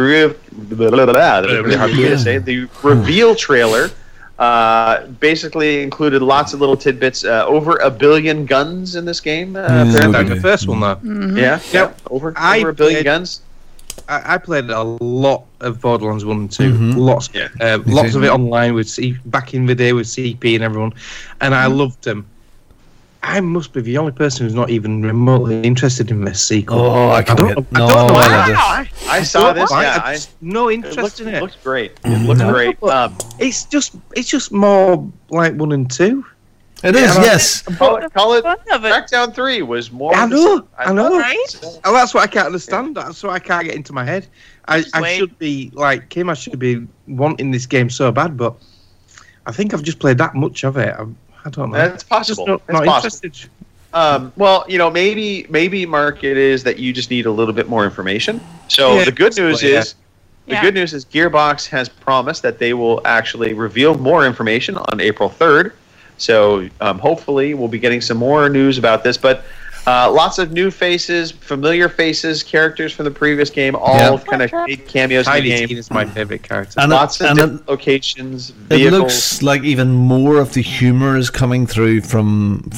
reveal trailer basically included lots of little tidbits. Over 1 billion guns in this game. Apparently, the first one, though. Mm-hmm. Yeah. Over 1 billion guns. I played a lot of Borderlands 1 and 2. Lots of it online back in the day with CP and everyone, and I loved them. I must be the only person who's not even remotely interested in this sequel. Oh, I can't wait. I saw this. Yeah, no interest in it. It looks great. It looks great. It's just more like 1 and 2. It is, yes. Call it Crackdown 3 was more. I know. Right? And that's what I can't understand. That's what I can't get into my head. I should be like Kim. I should be wanting this game so bad, but I think I've just played that much of it. I don't know. That's possible. Just not interested. Well, maybe Mark, it is that you just need a little bit more information. So the good news is. The good news is Gearbox has promised that they will actually reveal more information on April 3rd. So hopefully we'll be getting some more news about this. But lots of new faces, familiar faces, characters from the previous game, all kind of cameos in the game. Teen is my favorite character. And lots of different locations, vehicles. It looks like even more of the humor is coming through from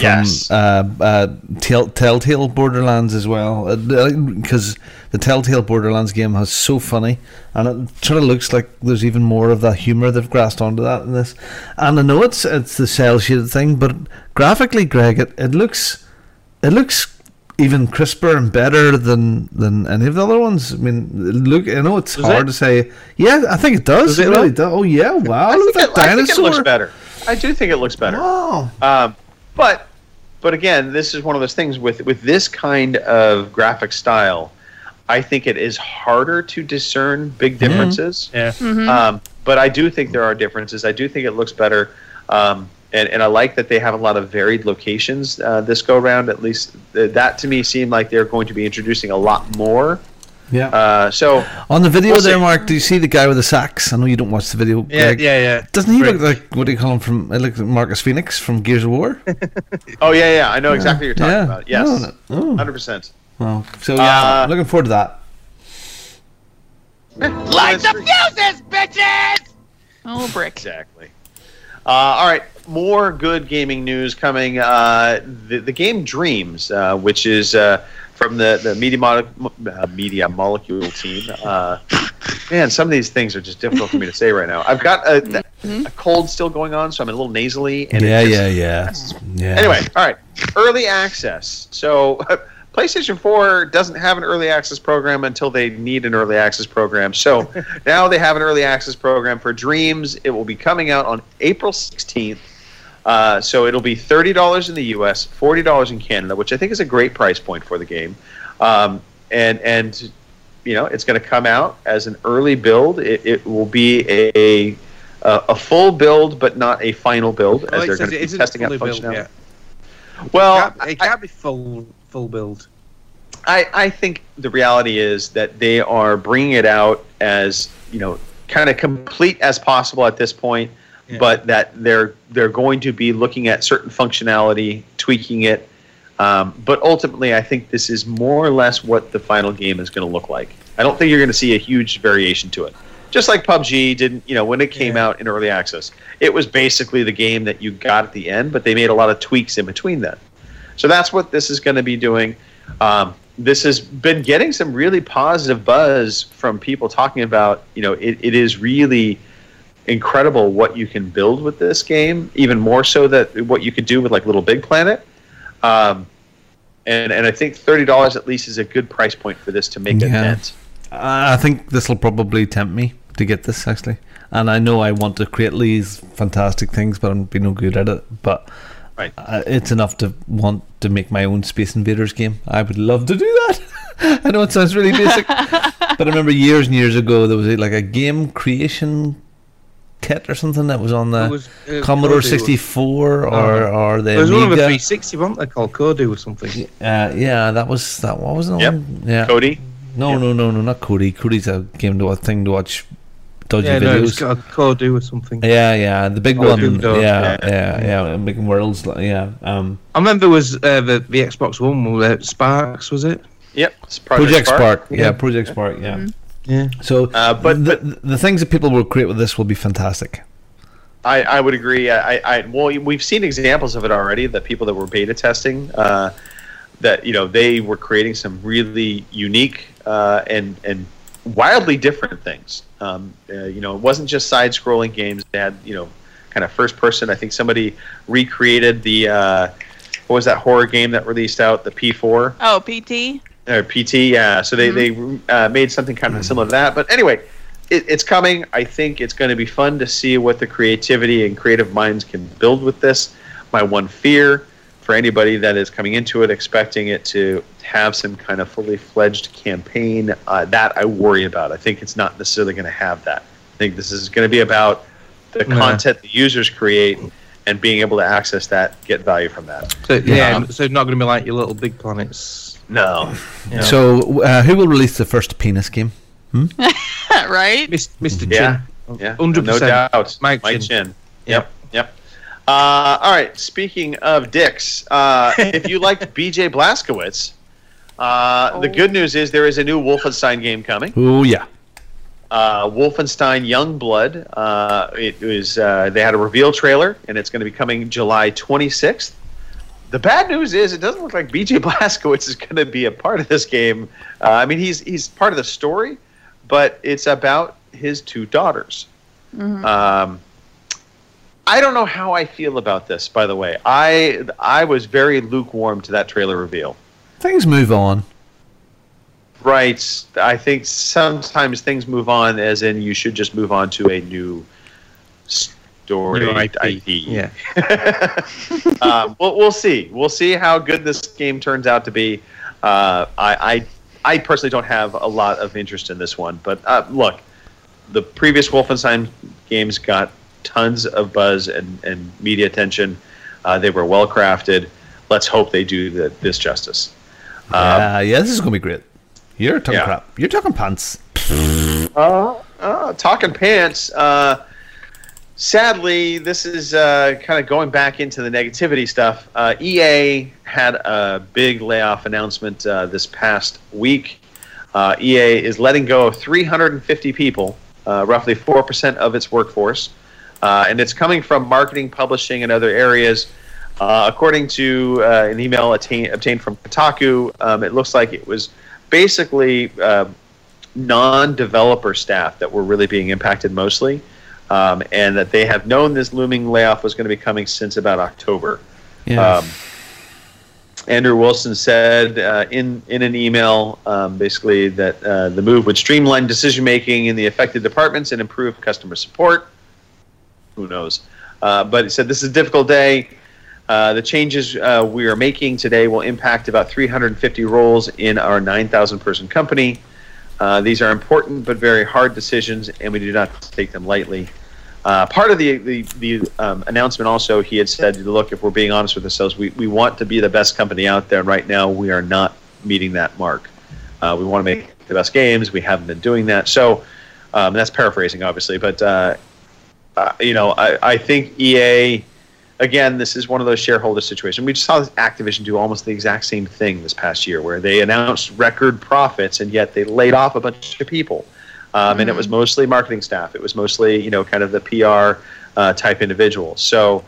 Telltale Borderlands as well. Because the Telltale Borderlands game has so funny, and it sort of looks like there's even more of that humor they've grasped onto that in this. And I know it's the cell shaded thing, but graphically, Greg, it looks even crisper and better than any of the other ones. I mean, I know it's hard to say. Yeah, I think it does. Does it really does. Oh yeah, wow! Look at that dinosaur. I think it looks better. I do think it looks better. Wow. But again, this is one of those things with this kind of graphic style. I think it is harder to discern big differences. Yeah. Mm-hmm. But I do think there are differences. I do think it looks better. And I like that they have a lot of varied locations this go around. At least that to me seemed like they're going to be introducing a lot more. Yeah. So on the video there, Mark, do you see the guy with the sax? I know you don't watch the video. Greg. Yeah. Doesn't he look like, what do you call him from? It looks like Marcus Phoenix from Gears of War. Oh yeah. I know exactly what you're talking about. Yes, 100%. Well, so yeah, looking forward to that. Light the fuses, bitches! Oh, brick. Exactly. All right, more good gaming news coming. The game Dreams, which is from the Media Molecule team. Man, some of these things are just difficult for me to say right now. I've got a cold still going on, so I'm a little nasally. And Yeah. Anyway, all right. Early access. So PlayStation 4 doesn't have an early access program until they need an early access program. So now they have an early access program for Dreams. It will be coming out on April 16th. So it'll be $30 in the US, $40 in Canada, which I think is a great price point for the game. And you know, it's going to come out as an early build. It will be a full build, but not a final build, as they're going to be testing out functionality. Well, it can't be full build. I think the reality is that they are bringing it out as, you know, kind of complete as possible at this point, but that they're going to be looking at certain functionality, tweaking it. But ultimately, I think this is more or less what the final game is going to look like. I don't think you're going to see a huge variation to it. Just like PUBG didn't, you know, when it came out in early access, it was basically the game that you got at the end, but they made a lot of tweaks in between that. So that's what this is going to be doing. This has been getting some really positive buzz from people talking about, you know, it is really incredible what you can build with this game, even more so that what you could do with like Little Big Planet. And I think $30 at least is a good price point for this to make a dent. I think this will probably tempt me to get this, actually. And I know I want to create these fantastic things, but I'm be no good at it. But it's enough to want to make my own Space Invaders game. I would love to do that. I know it sounds really basic, but I remember years and years ago there was like a game creation kit or something that was on the Commodore 64 or the There was Amiga. one of a 360, wasn't there, called Kodu or something? Yeah, that was that. What was the one? Yeah, Cody. No, not Cody. Cody's a thing to watch dodgy videos. No, it's got a Kodu or something. Yeah, the big one. Dog. Yeah, making worlds. Yeah. I remember it was the Xbox One, Sparks, was it? Yep, Project Spark. Yeah, Project Spark. Yeah. Yeah. So, but the things that people will create with this will be fantastic. I would agree. Well, we've seen examples of it already. The people that were beta testing, that, you know, they were creating some really unique and wildly different things. You know, it wasn't just side-scrolling games. They had, you know, kind of first-person. I think somebody recreated the what was that horror game that released out, the P4? Oh, PT. Or PT, yeah. So they made something kind of similar to that. But anyway, it's coming. I think it's going to be fun to see what the creativity and creative minds can build with this. My one fear for anybody that is coming into it expecting it to have some kind of fully fledged campaign, that I worry about. I think it's not necessarily going to have that. I think this is going to be about the content the users create and being able to access that, get value from that. So so it's not going to be like your Little Big Planets. No. So who will release the first penis game? Right? Mr. Chin. Yeah, 100%. no doubt. Mike Chin. Yep. All right, speaking of dicks, if you liked BJ Blazkowicz, the good news is there is a new Wolfenstein game coming. Oh, yeah. Wolfenstein Youngblood. It was they had a reveal trailer, and it's going to be coming July 26th. The bad news is it doesn't look like BJ Blazkowicz is going to be a part of this game. I mean, he's part of the story, but it's about his two daughters. Mm-hmm. I don't know how I feel about this, by the way. I was very lukewarm to that trailer reveal. Things move on. Right. I think sometimes things move on, as in you should just move on to a new story. New IP. Yeah. We'll see. We'll see how good this game turns out to be. I personally don't have a lot of interest in this one, but look, the previous Wolfenstein games got tons of buzz and media attention. They were well crafted. Let's hope they do this justice. This is going to be great. You're talking crap. You're talking pants. Talking pants. Sadly, this is kind of going back into the negativity stuff. EA had a big layoff announcement this past week. EA is letting go of 350 people, roughly 4% of its workforce. and it's coming from marketing, publishing, and other areas. According to an email obtained from Kotaku, it looks like it was basically non-developer staff that were really being impacted mostly, and that they have known this looming layoff was going to be coming since about October. Yeah. Andrew Wilson said in an email basically that the move would streamline decision-making in the affected departments and improve customer support. Who knows? But he said, this is a difficult day. The changes we are making today will impact about 350 roles in our 9,000-person company. These are important but very hard decisions, and we do not take them lightly. Part of the announcement also, he had said, look, if we're being honest with ourselves, we want to be the best company out there, and right now we are not meeting that mark. We want to make the best games. We haven't been doing that. So that's paraphrasing, obviously, but I think EA... Again, this is one of those shareholder situations. We just saw Activision do almost the exact same thing this past year, where they announced record profits, and yet they laid off a bunch of people. And it was mostly marketing staff. It was mostly, kind of the PR type individuals. So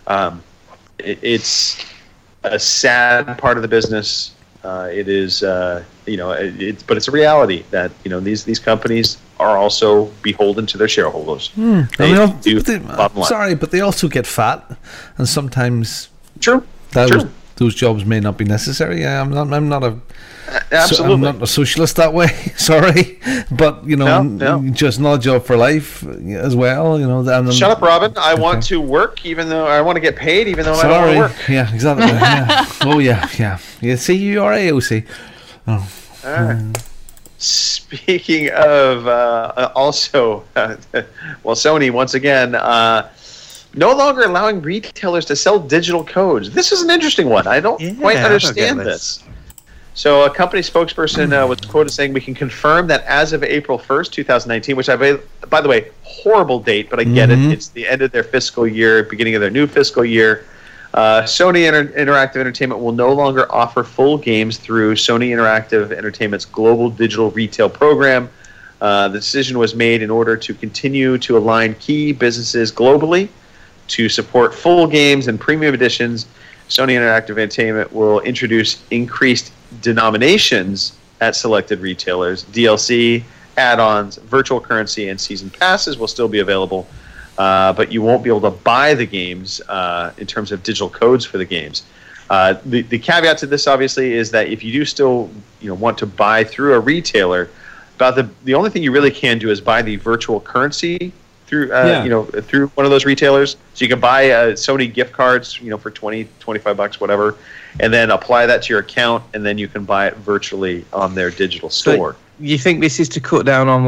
it's a sad part of the business. It is, but it's a reality that these companies are also beholden to their shareholders. Sorry, but they also get fat, and sometimes true. Those jobs may not be necessary. I'm not a absolutely. I'm not a socialist that way. Sorry, but just not a job for life as well. Shut up, Robin. I want to work, even though I want to get paid, even though I don't want to work. Yeah, exactly. Yeah. Oh yeah. You see, you are AOC. Oh. All right. Speaking of also, Sony once again no longer allowing retailers to sell digital codes. This is an interesting one. I don't quite understand this. So a company spokesperson was quoted saying, "We can confirm that as of April 1st, 2019, which by the way, horrible date, but I get it. It's the end of their fiscal year, beginning of their new fiscal year. Sony Interactive Entertainment will no longer offer full games through Sony Interactive Entertainment's global digital retail program. The decision was made in order to continue to align key businesses globally to support full games and premium editions. Sony Interactive Entertainment will introduce increased denominations at selected retailers. DLC, add-ons, virtual currency, and season passes will still be available. But you won't be able to buy the games in terms of digital codes for the games. The caveat to this, obviously, is that if you do still want to buy through a retailer, the only thing you really can do is buy the virtual currency through through one of those retailers. So you can buy Sony gift cards for $20, $25, whatever, and then apply that to your account, and then you can buy it virtually on their digital store. So you think this is to cut down on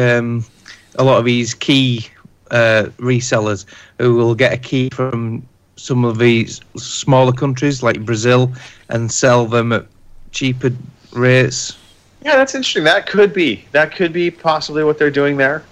a lot of these key resellers who will get a key from some of these smaller countries like Brazil and sell them at cheaper rates? Yeah, that's interesting. That could be possibly what they're doing there.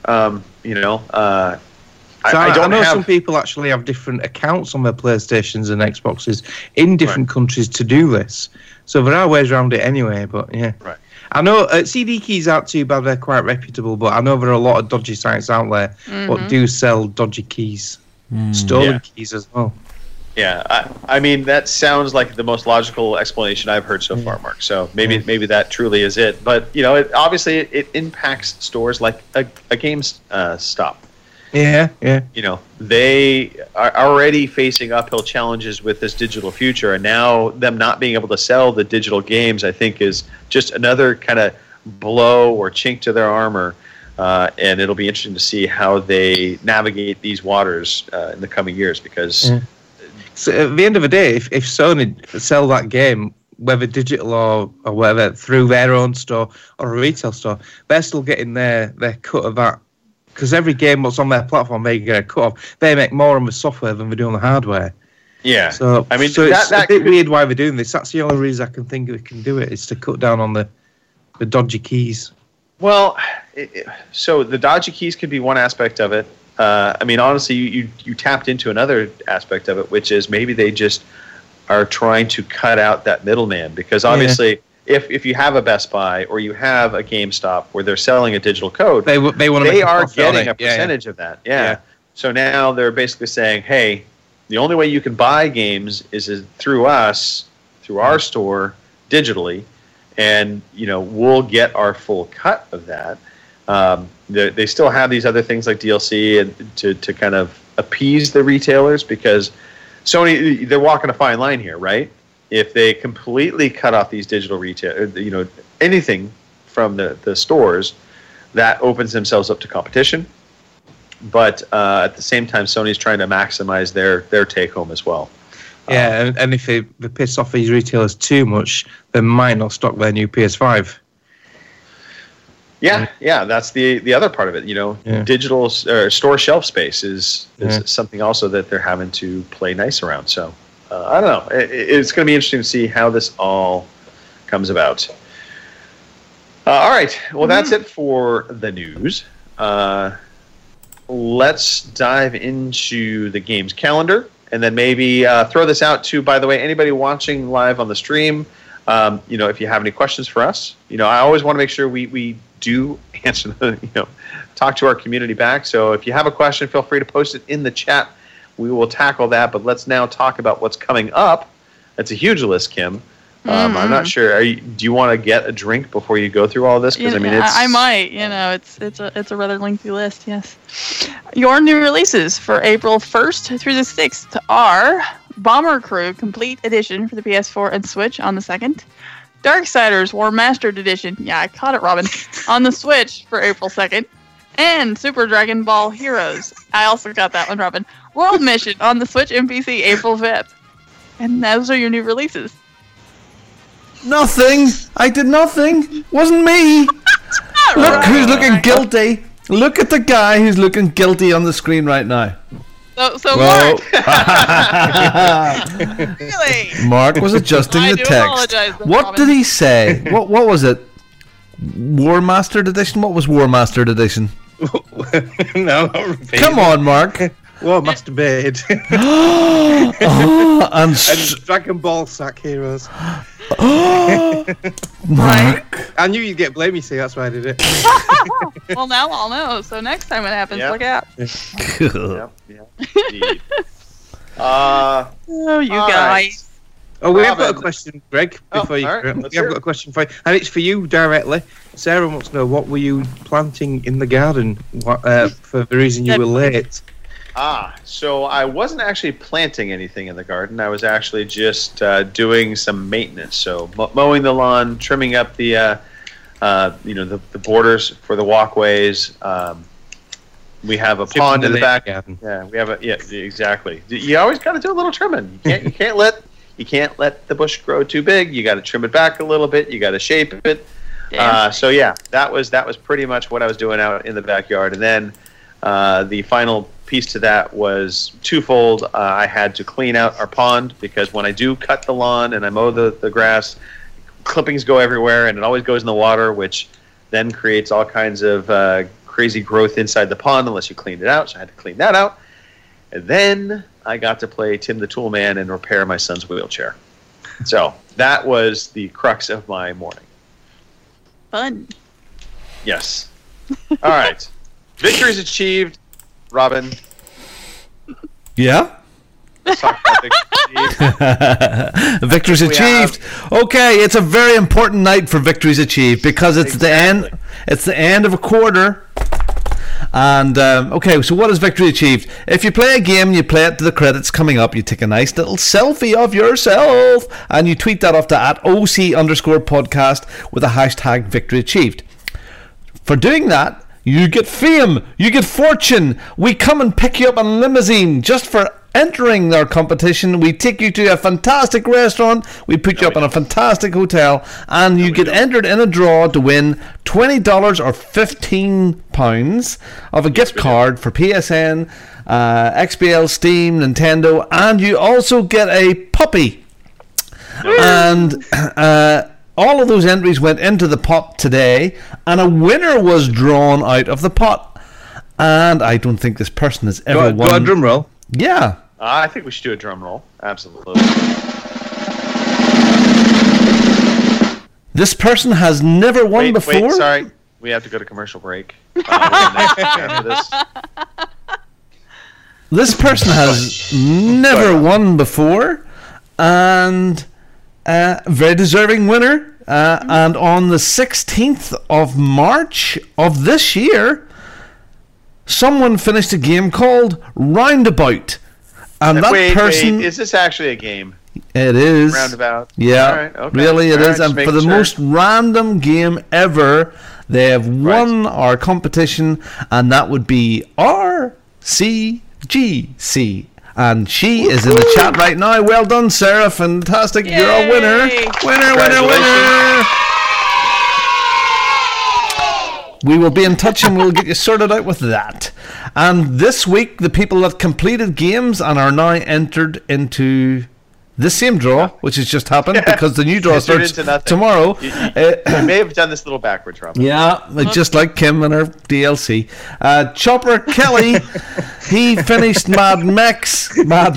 I know some people actually have different accounts on their PlayStations and Xboxes in different countries to do this. So there are ways around it anyway, but yeah. Right. I know CD keys aren't too bad, they're quite reputable, but I know there are a lot of dodgy sites out there that do sell dodgy keys, stolen keys as well. Yeah, I mean, that sounds like the most logical explanation I've heard so far, Mark. So maybe that truly is it. But, obviously it impacts stores like a GameStop. Yeah. They are already facing uphill challenges with this digital future, and now them not being able to sell the digital games, I think, is just another kind of blow or chink to their armor. And it'll be interesting to see how they navigate these waters in the coming years, because... Yeah. So at the end of the day, if Sony sell that game, whether digital or whatever, through their own store or a retail store, they're still getting their cut of that. Because every game that's on their platform, they get a cut off. They make more on the software than they do on the hardware. Yeah. So I mean, it's a bit weird why they're doing this. That's the only reason I can think we can do it, is to cut down on the dodgy keys. Well, so the dodgy keys could be one aspect of it. I mean, honestly, you tapped into another aspect of it, which is maybe they just are trying to cut out that middleman. Because obviously, if you have a Best Buy or you have a GameStop where they're selling a digital code, they want to they are getting a percentage of that. Yeah. So now they're basically saying, hey, the only way you can buy games is through us, through our store, digitally, and we'll get our full cut of that. They still have these other things like DLC and to kind of appease the retailers, because Sony, they're walking a fine line here, right? If they completely cut off these digital retail, anything from the stores, that opens themselves up to competition. But at the same time, Sony's trying to maximize their take home as well. Yeah, and if they piss off these retailers too much, they might not stock their new PS5. Yeah, that's the other part of it. Digital store shelf space is something also that they're having to play nice around. So I don't know. It's going to be interesting to see how this all comes about. All right. Well, that's it for the news. Let's dive into the games calendar, and then maybe throw this out to, by the way, anybody watching live on the stream, if you have any questions for us. I always want to make sure we do answer talk to our community back. So if you have a question, feel free to post it in the chat. We will tackle that, but let's now talk about what's coming up. That's a huge list, Kim. I'm not sure. Do you want to get a drink before you go through all this? Because I might. It's a rather lengthy list. Yes. Your new releases for April 1st through the 6th are Bomber Crew Complete Edition for the PS4 and Switch on the 2nd. Darksiders War Mastered Edition. Yeah, I caught it, Robin. On the Switch for April 2nd. And Super Dragon Ball Heroes. I also got that one, Robin. World Mission on the Switch and PC April 5th. And those are your new releases. Nothing. I did nothing. Wasn't me. Look who's looking guilty. Look at the guy who's looking guilty on the screen right now. So Mark. Really? Mark was adjusting the text. What did he say? What was it? War Mastered Edition? What was War Mastered Edition? No, not repeat. Come on, Mark. War Master Blade. And Dragon Ball Sack Heroes. Mark. I knew you'd get blame, you see, that's why I did it. Well, now I'll know. So next time it happens, look out. Indeed. Oh, you guys. Oh, we have got a question, Greg. Before we have got a question for you, and it's for you directly. Sarah wants to know, what were you planting in the garden for the reason you were late? So I wasn't actually planting anything in the garden. I was actually just doing some maintenance. So mowing the lawn, trimming up the borders for the walkways. We have a pond in the back. Yeah, we have exactly. You always got to do a little trimming. You can't let the bush grow too big. You got to trim it back a little bit. You got to shape it. So yeah, that was pretty much what I was doing out in the backyard. And then the final piece to that was twofold. I had to clean out our pond, because when I do cut the lawn and I mow the grass, clippings go everywhere and it always goes in the water, which then creates all kinds of crazy growth inside the pond unless you clean it out. So I had to clean that out. And then I got to play Tim the Tool Man and repair my son's wheelchair. So that was the crux of my morning. Fun. Yes. All right. Victories achieved. Robin. Yeah? Let's talk about Victories achieved. Okay, it's a very important night for victories achieved, because it's the end. It's the end of a quarter. And okay, so what is victory achieved? If you play a game, you play it to the credits coming up, you take a nice little selfie of yourself and you tweet that off to @OC_podcast with a hashtag victory achieved. For doing that, you get fame, you get fortune. We come and pick you up in a limousine just for entering our competition. We take you to a fantastic restaurant, we put you up in a fantastic hotel, and you get entered in a draw to win $20 or £15 of a gift card for PSN, XBL, Steam, Nintendo, and you also get a puppy. And all of those entries went into the pot today, and a winner was drawn out of the pot. And I don't think this person has ever won. Do a drum roll. Yeah. I think we should do a drum roll. Absolutely. This person has never won before. Wait, sorry. We have to go to commercial break. After this. This person has never won before, and very deserving winner. And on the 16th of March of this year, someone finished a game called Roundabout. And that person... Wait, is this actually a game? It is. Roundabout? Yeah, All right, okay. really it All is. right, And for the most random game ever, they have won our competition, and that would be RCGC. And she is in the chat right now. Well done, Sarah. Fantastic. Yay. You're a winner. Winner. We will be in touch and we'll get you sorted out with that. And this week, the people that completed games and are now entered into the same draw, which has just happened because the new draw starts tomorrow. You may have done this a little backwards, Robin. Yeah, just like Kim and her DLC. Chopper Kelly, he finished Mad Max.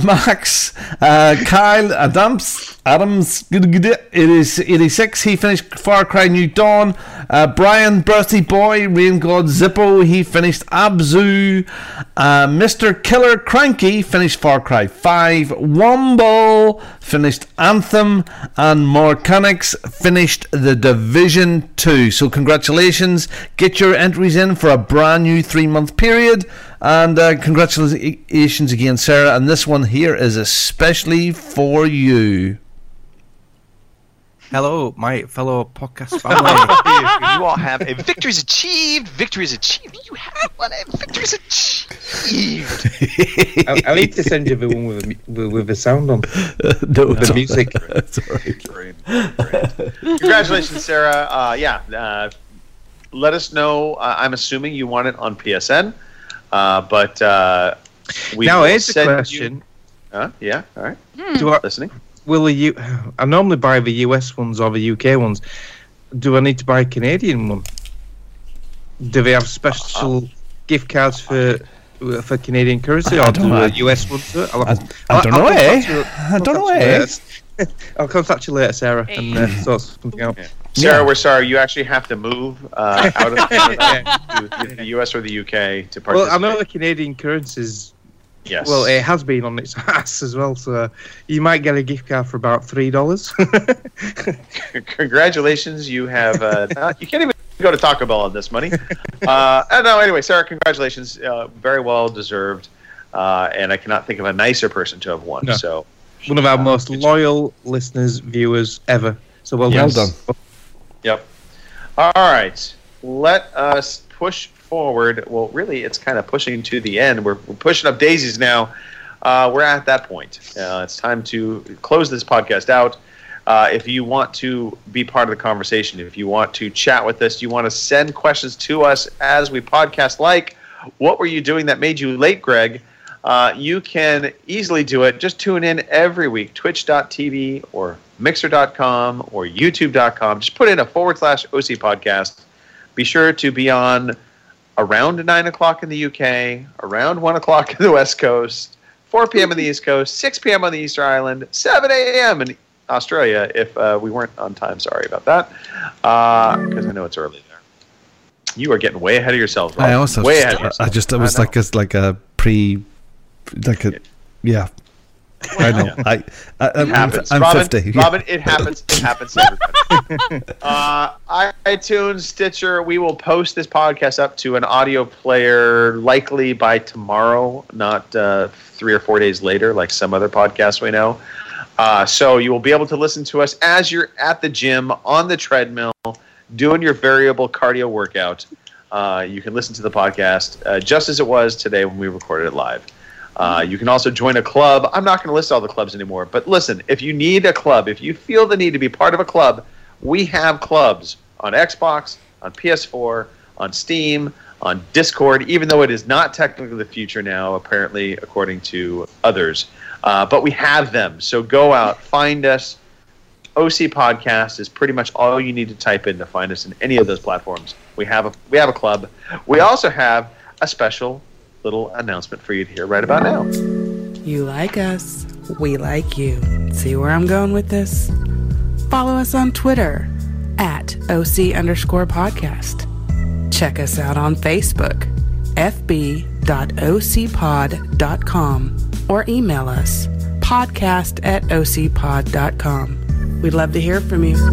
Kyle Adams, it is 86. He finished Far Cry New Dawn. Brian Birthday Boy, Rain God Zippo, he finished Abzu. Mr. Killer Cranky finished Far Cry 5. Womble finished Anthem, and Morcanix finished The Division 2. So congratulations, get your entries in for a brand new 3-month period, and congratulations again, Sarah, and this one here is especially for you. Hello, my fellow podcast family. You all have a victory's achieved. Victory's achieved. You have one. A victory's achieved. I need to send you the one with the sound on. No, with the music. That's all right. Great. Congratulations, Sarah. Let us know. I'm assuming you want it on PSN, but we now will here's the send question. Yeah. All right. Listening. Will I normally buy the US ones or the UK ones. Do I need to buy a Canadian one? Do they have special gift cards for Canadian currency, or do the US ones do it? I don't know, I don't know, I'll contact you later, Sarah, and sort something out. Sarah, we're sorry. You actually have to move out of Canada to the US or the UK to participate. Well, I know the Canadian currencies. Yes. Well, it has been on its ass as well, so you might get a gift card for about $3. Congratulations, you have. You can't even go to Taco Bell on this money. Anyway, Sarah, congratulations. Very well deserved, and I cannot think of a nicer person to have won. No. So, one of our most loyal listeners, viewers ever. So well done. Yep. All right, let us push forward. Well, really, it's kind of pushing to the end. We're pushing up daisies now. We're at that point. It's time to close this podcast out. If you want to be part of the conversation, if you want to chat with us, you want to send questions to us as we podcast, like, what were you doing that made you late, Greg? You can easily do it. Just tune in every week, twitch.tv or mixer.com or youtube.com. Just put in a / OC podcast. Be sure to be on around 9 o'clock in the UK, around 1 o'clock in the West Coast, 4 p.m. on the East Coast, 6 p.m. on the Easter Island, 7 a.m. in Australia. If we weren't on time, sorry about that, because I know it's early there. You are getting way ahead of yourselves, Rob. I also way ahead of yourselves. It was like a yeah. I know. It happens. I'm Robin, 50. Robin, it happens. It happens to everybody. iTunes, Stitcher, we will post this podcast up to an audio player likely by tomorrow, not 3 or 4 days later, like some other podcasts we know. So you will be able to listen to us as you're at the gym, on the treadmill, doing your variable cardio workout. You can listen to the podcast just as it was today when we recorded it live. You can also join a club. I'm not going to list all the clubs anymore, but listen, if you need a club, if you feel the need to be part of a club, we have clubs on Xbox, on PS4, on Steam, on Discord, even though it is not technically the future now, apparently, according to others. But we have them. So go out, find us. OC Podcast is pretty much all you need to type in to find us in any of those platforms. We have a club. We also have a special little announcement for you to hear right about now. You like us, we like you. See where I'm going with this? Follow us on Twitter @OC_podcast. Check us out on Facebook, FB www.ocpod.com or email us podcast@ocpod.com. We'd love to hear from you.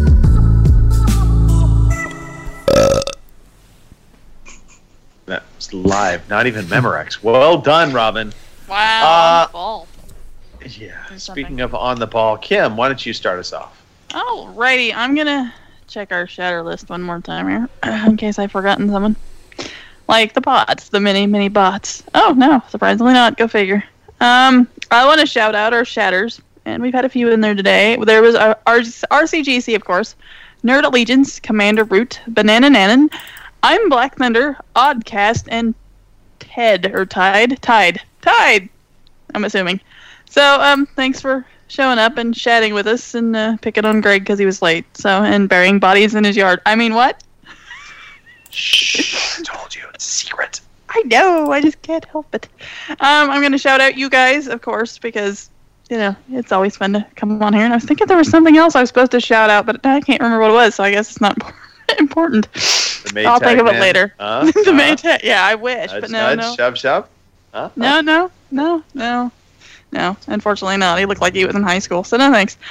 That was live, not even Memorex. Well done, Robin. Wow, on the ball. Yeah. Speaking of on the ball, Kim, why don't you start us off? Alrighty, I'm gonna check our shatter list one more time here, in case I've forgotten someone. Like the bots, the mini bots. Oh no, surprisingly not. Go figure. I want to shout out our shatters, and we've had a few in there today. There was RCGC, of course, Nerd Allegiance, Commander Root, Banana Nanan, I'm Black Thunder, Oddcast, and Tide. I'm assuming. So, thanks for showing up and chatting with us and picking on Greg because he was late. So, and burying bodies in his yard. I mean, what? Shh! I told you, it's a secret. I know. I just can't help it. I'm going to shout out you guys, of course, because it's always fun to come on here. And I was thinking there was something else I was supposed to shout out, but I can't remember what it was. So I guess it's not important. I'll think of it later. The Maytag. Yeah, I wish, but no. Shove. No. Unfortunately not. He looked like he was in high school, so no thanks.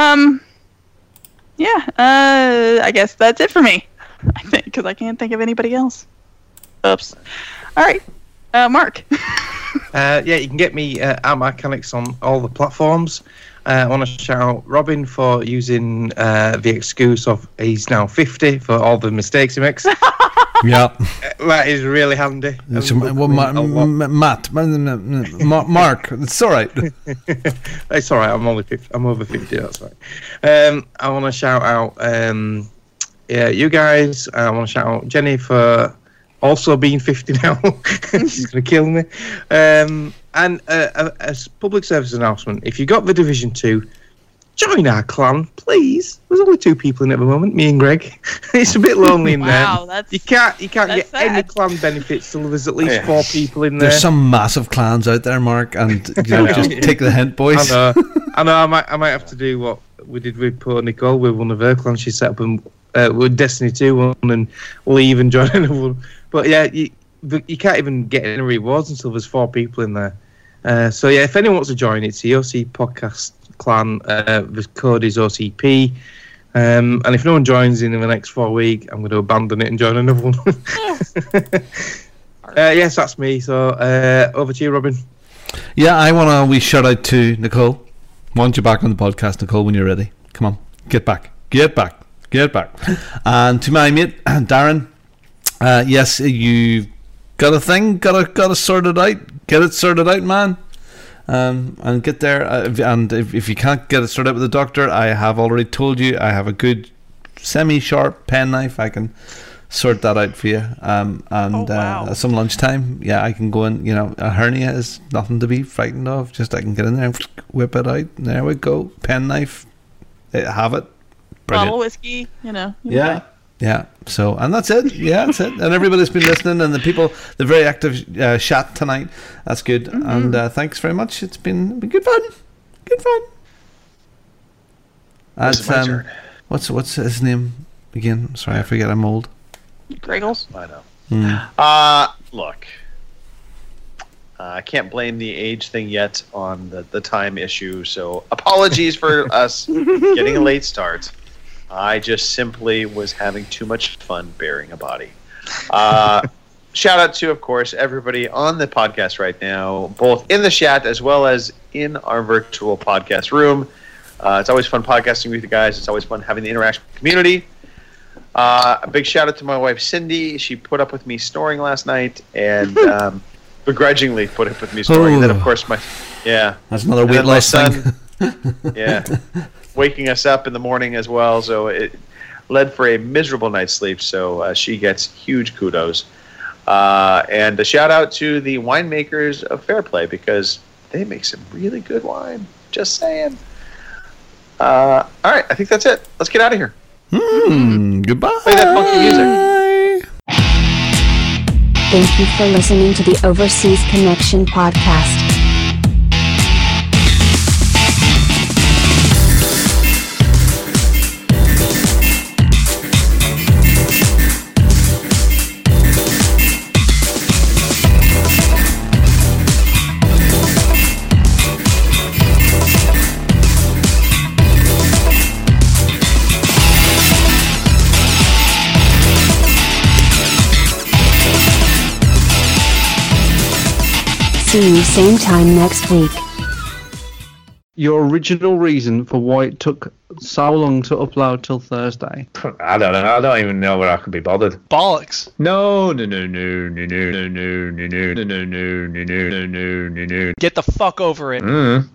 I guess that's it for me. I think, because I can't think of anybody else. Oops. All right, Mark. You can get me at Mechanics on all the platforms. I want to shout out Robin for using the excuse of he's now 50 for all the mistakes he makes. Yeah, that is really handy. Mark, it's all right. It's all right. I'm only 50. I'm over 50. That's right. I want to shout out, you guys. I want to shout out Jenny for also being 50 now. She's gonna kill me. And a public service announcement: if you got the Division 2, join our clan, please. There's only 2 people in it at the moment, me and Greg. It's a bit lonely in there. You can't get sad. Any clan benefits till there's at least 4 people in there. There's some massive clans out there, Mark, and just take the hint, boys. I know. I might have to do what we did with poor Nicole with one of her clans. She set up with Destiny 2 one and leave and join another one. But yeah, you can't even get any rewards until there's 4 people in there. So yeah, if anyone wants to join, it's the OC Podcast Clan. The code is OCP. And if no one joins in the next 4 weeks, I'm going to abandon it and join another one. Yes, that's me. So over to you, Robin. Yeah, I want a wee shout out to Nicole. Want you back on the podcast, Nicole, when you're ready. Come on, get back. And to my mate, Darren. Yes, you got a thing. Got to sort it out. Get it sorted out, man. And get there. And if you can't get it sorted out with the doctor, I have already told you I have a good semi-sharp penknife. I can sort that out for you. Some lunchtime, I can go in. A hernia is nothing to be frightened of. Just I can get in there and whip it out. There we go. Penknife. Have it. Brilliant. Bottle of whiskey. Yeah. So, and that's it. Yeah, that's it. And everybody's been listening, and the very active chat tonight. That's good. Mm-hmm. And thanks very much. It's been good fun. That's my turn. What's his name again? Sorry, I forget. I'm old. Griggles. I know. Look, I can't blame the age thing yet on the time issue. So apologies for us getting a late start. I just simply was having too much fun burying a body. Shout out to, of course, everybody on the podcast right now, both in the chat as well as in our virtual podcast room. It's always fun podcasting with you guys. It's always fun having the interaction with the community. A big shout out to my wife, Cindy. She put up with me snoring last night and begrudgingly put up with me snoring. And then, of course, that's another weight loss thing. Waking us up in the morning as well, so it led for a miserable night's sleep. So she gets huge kudos, and a shout out to the winemakers of Fairplay because they make some really good wine. Just saying. All right, I think that's it. Let's get out of here. Goodbye. Play that funky music. Thank you for listening to the Overseas Connection podcast. See you same time next week. Your original reason for why it took so long to upload till Thursday? I don't know. I don't even know where I could be bothered. Bollocks. No. Get the fuck over it.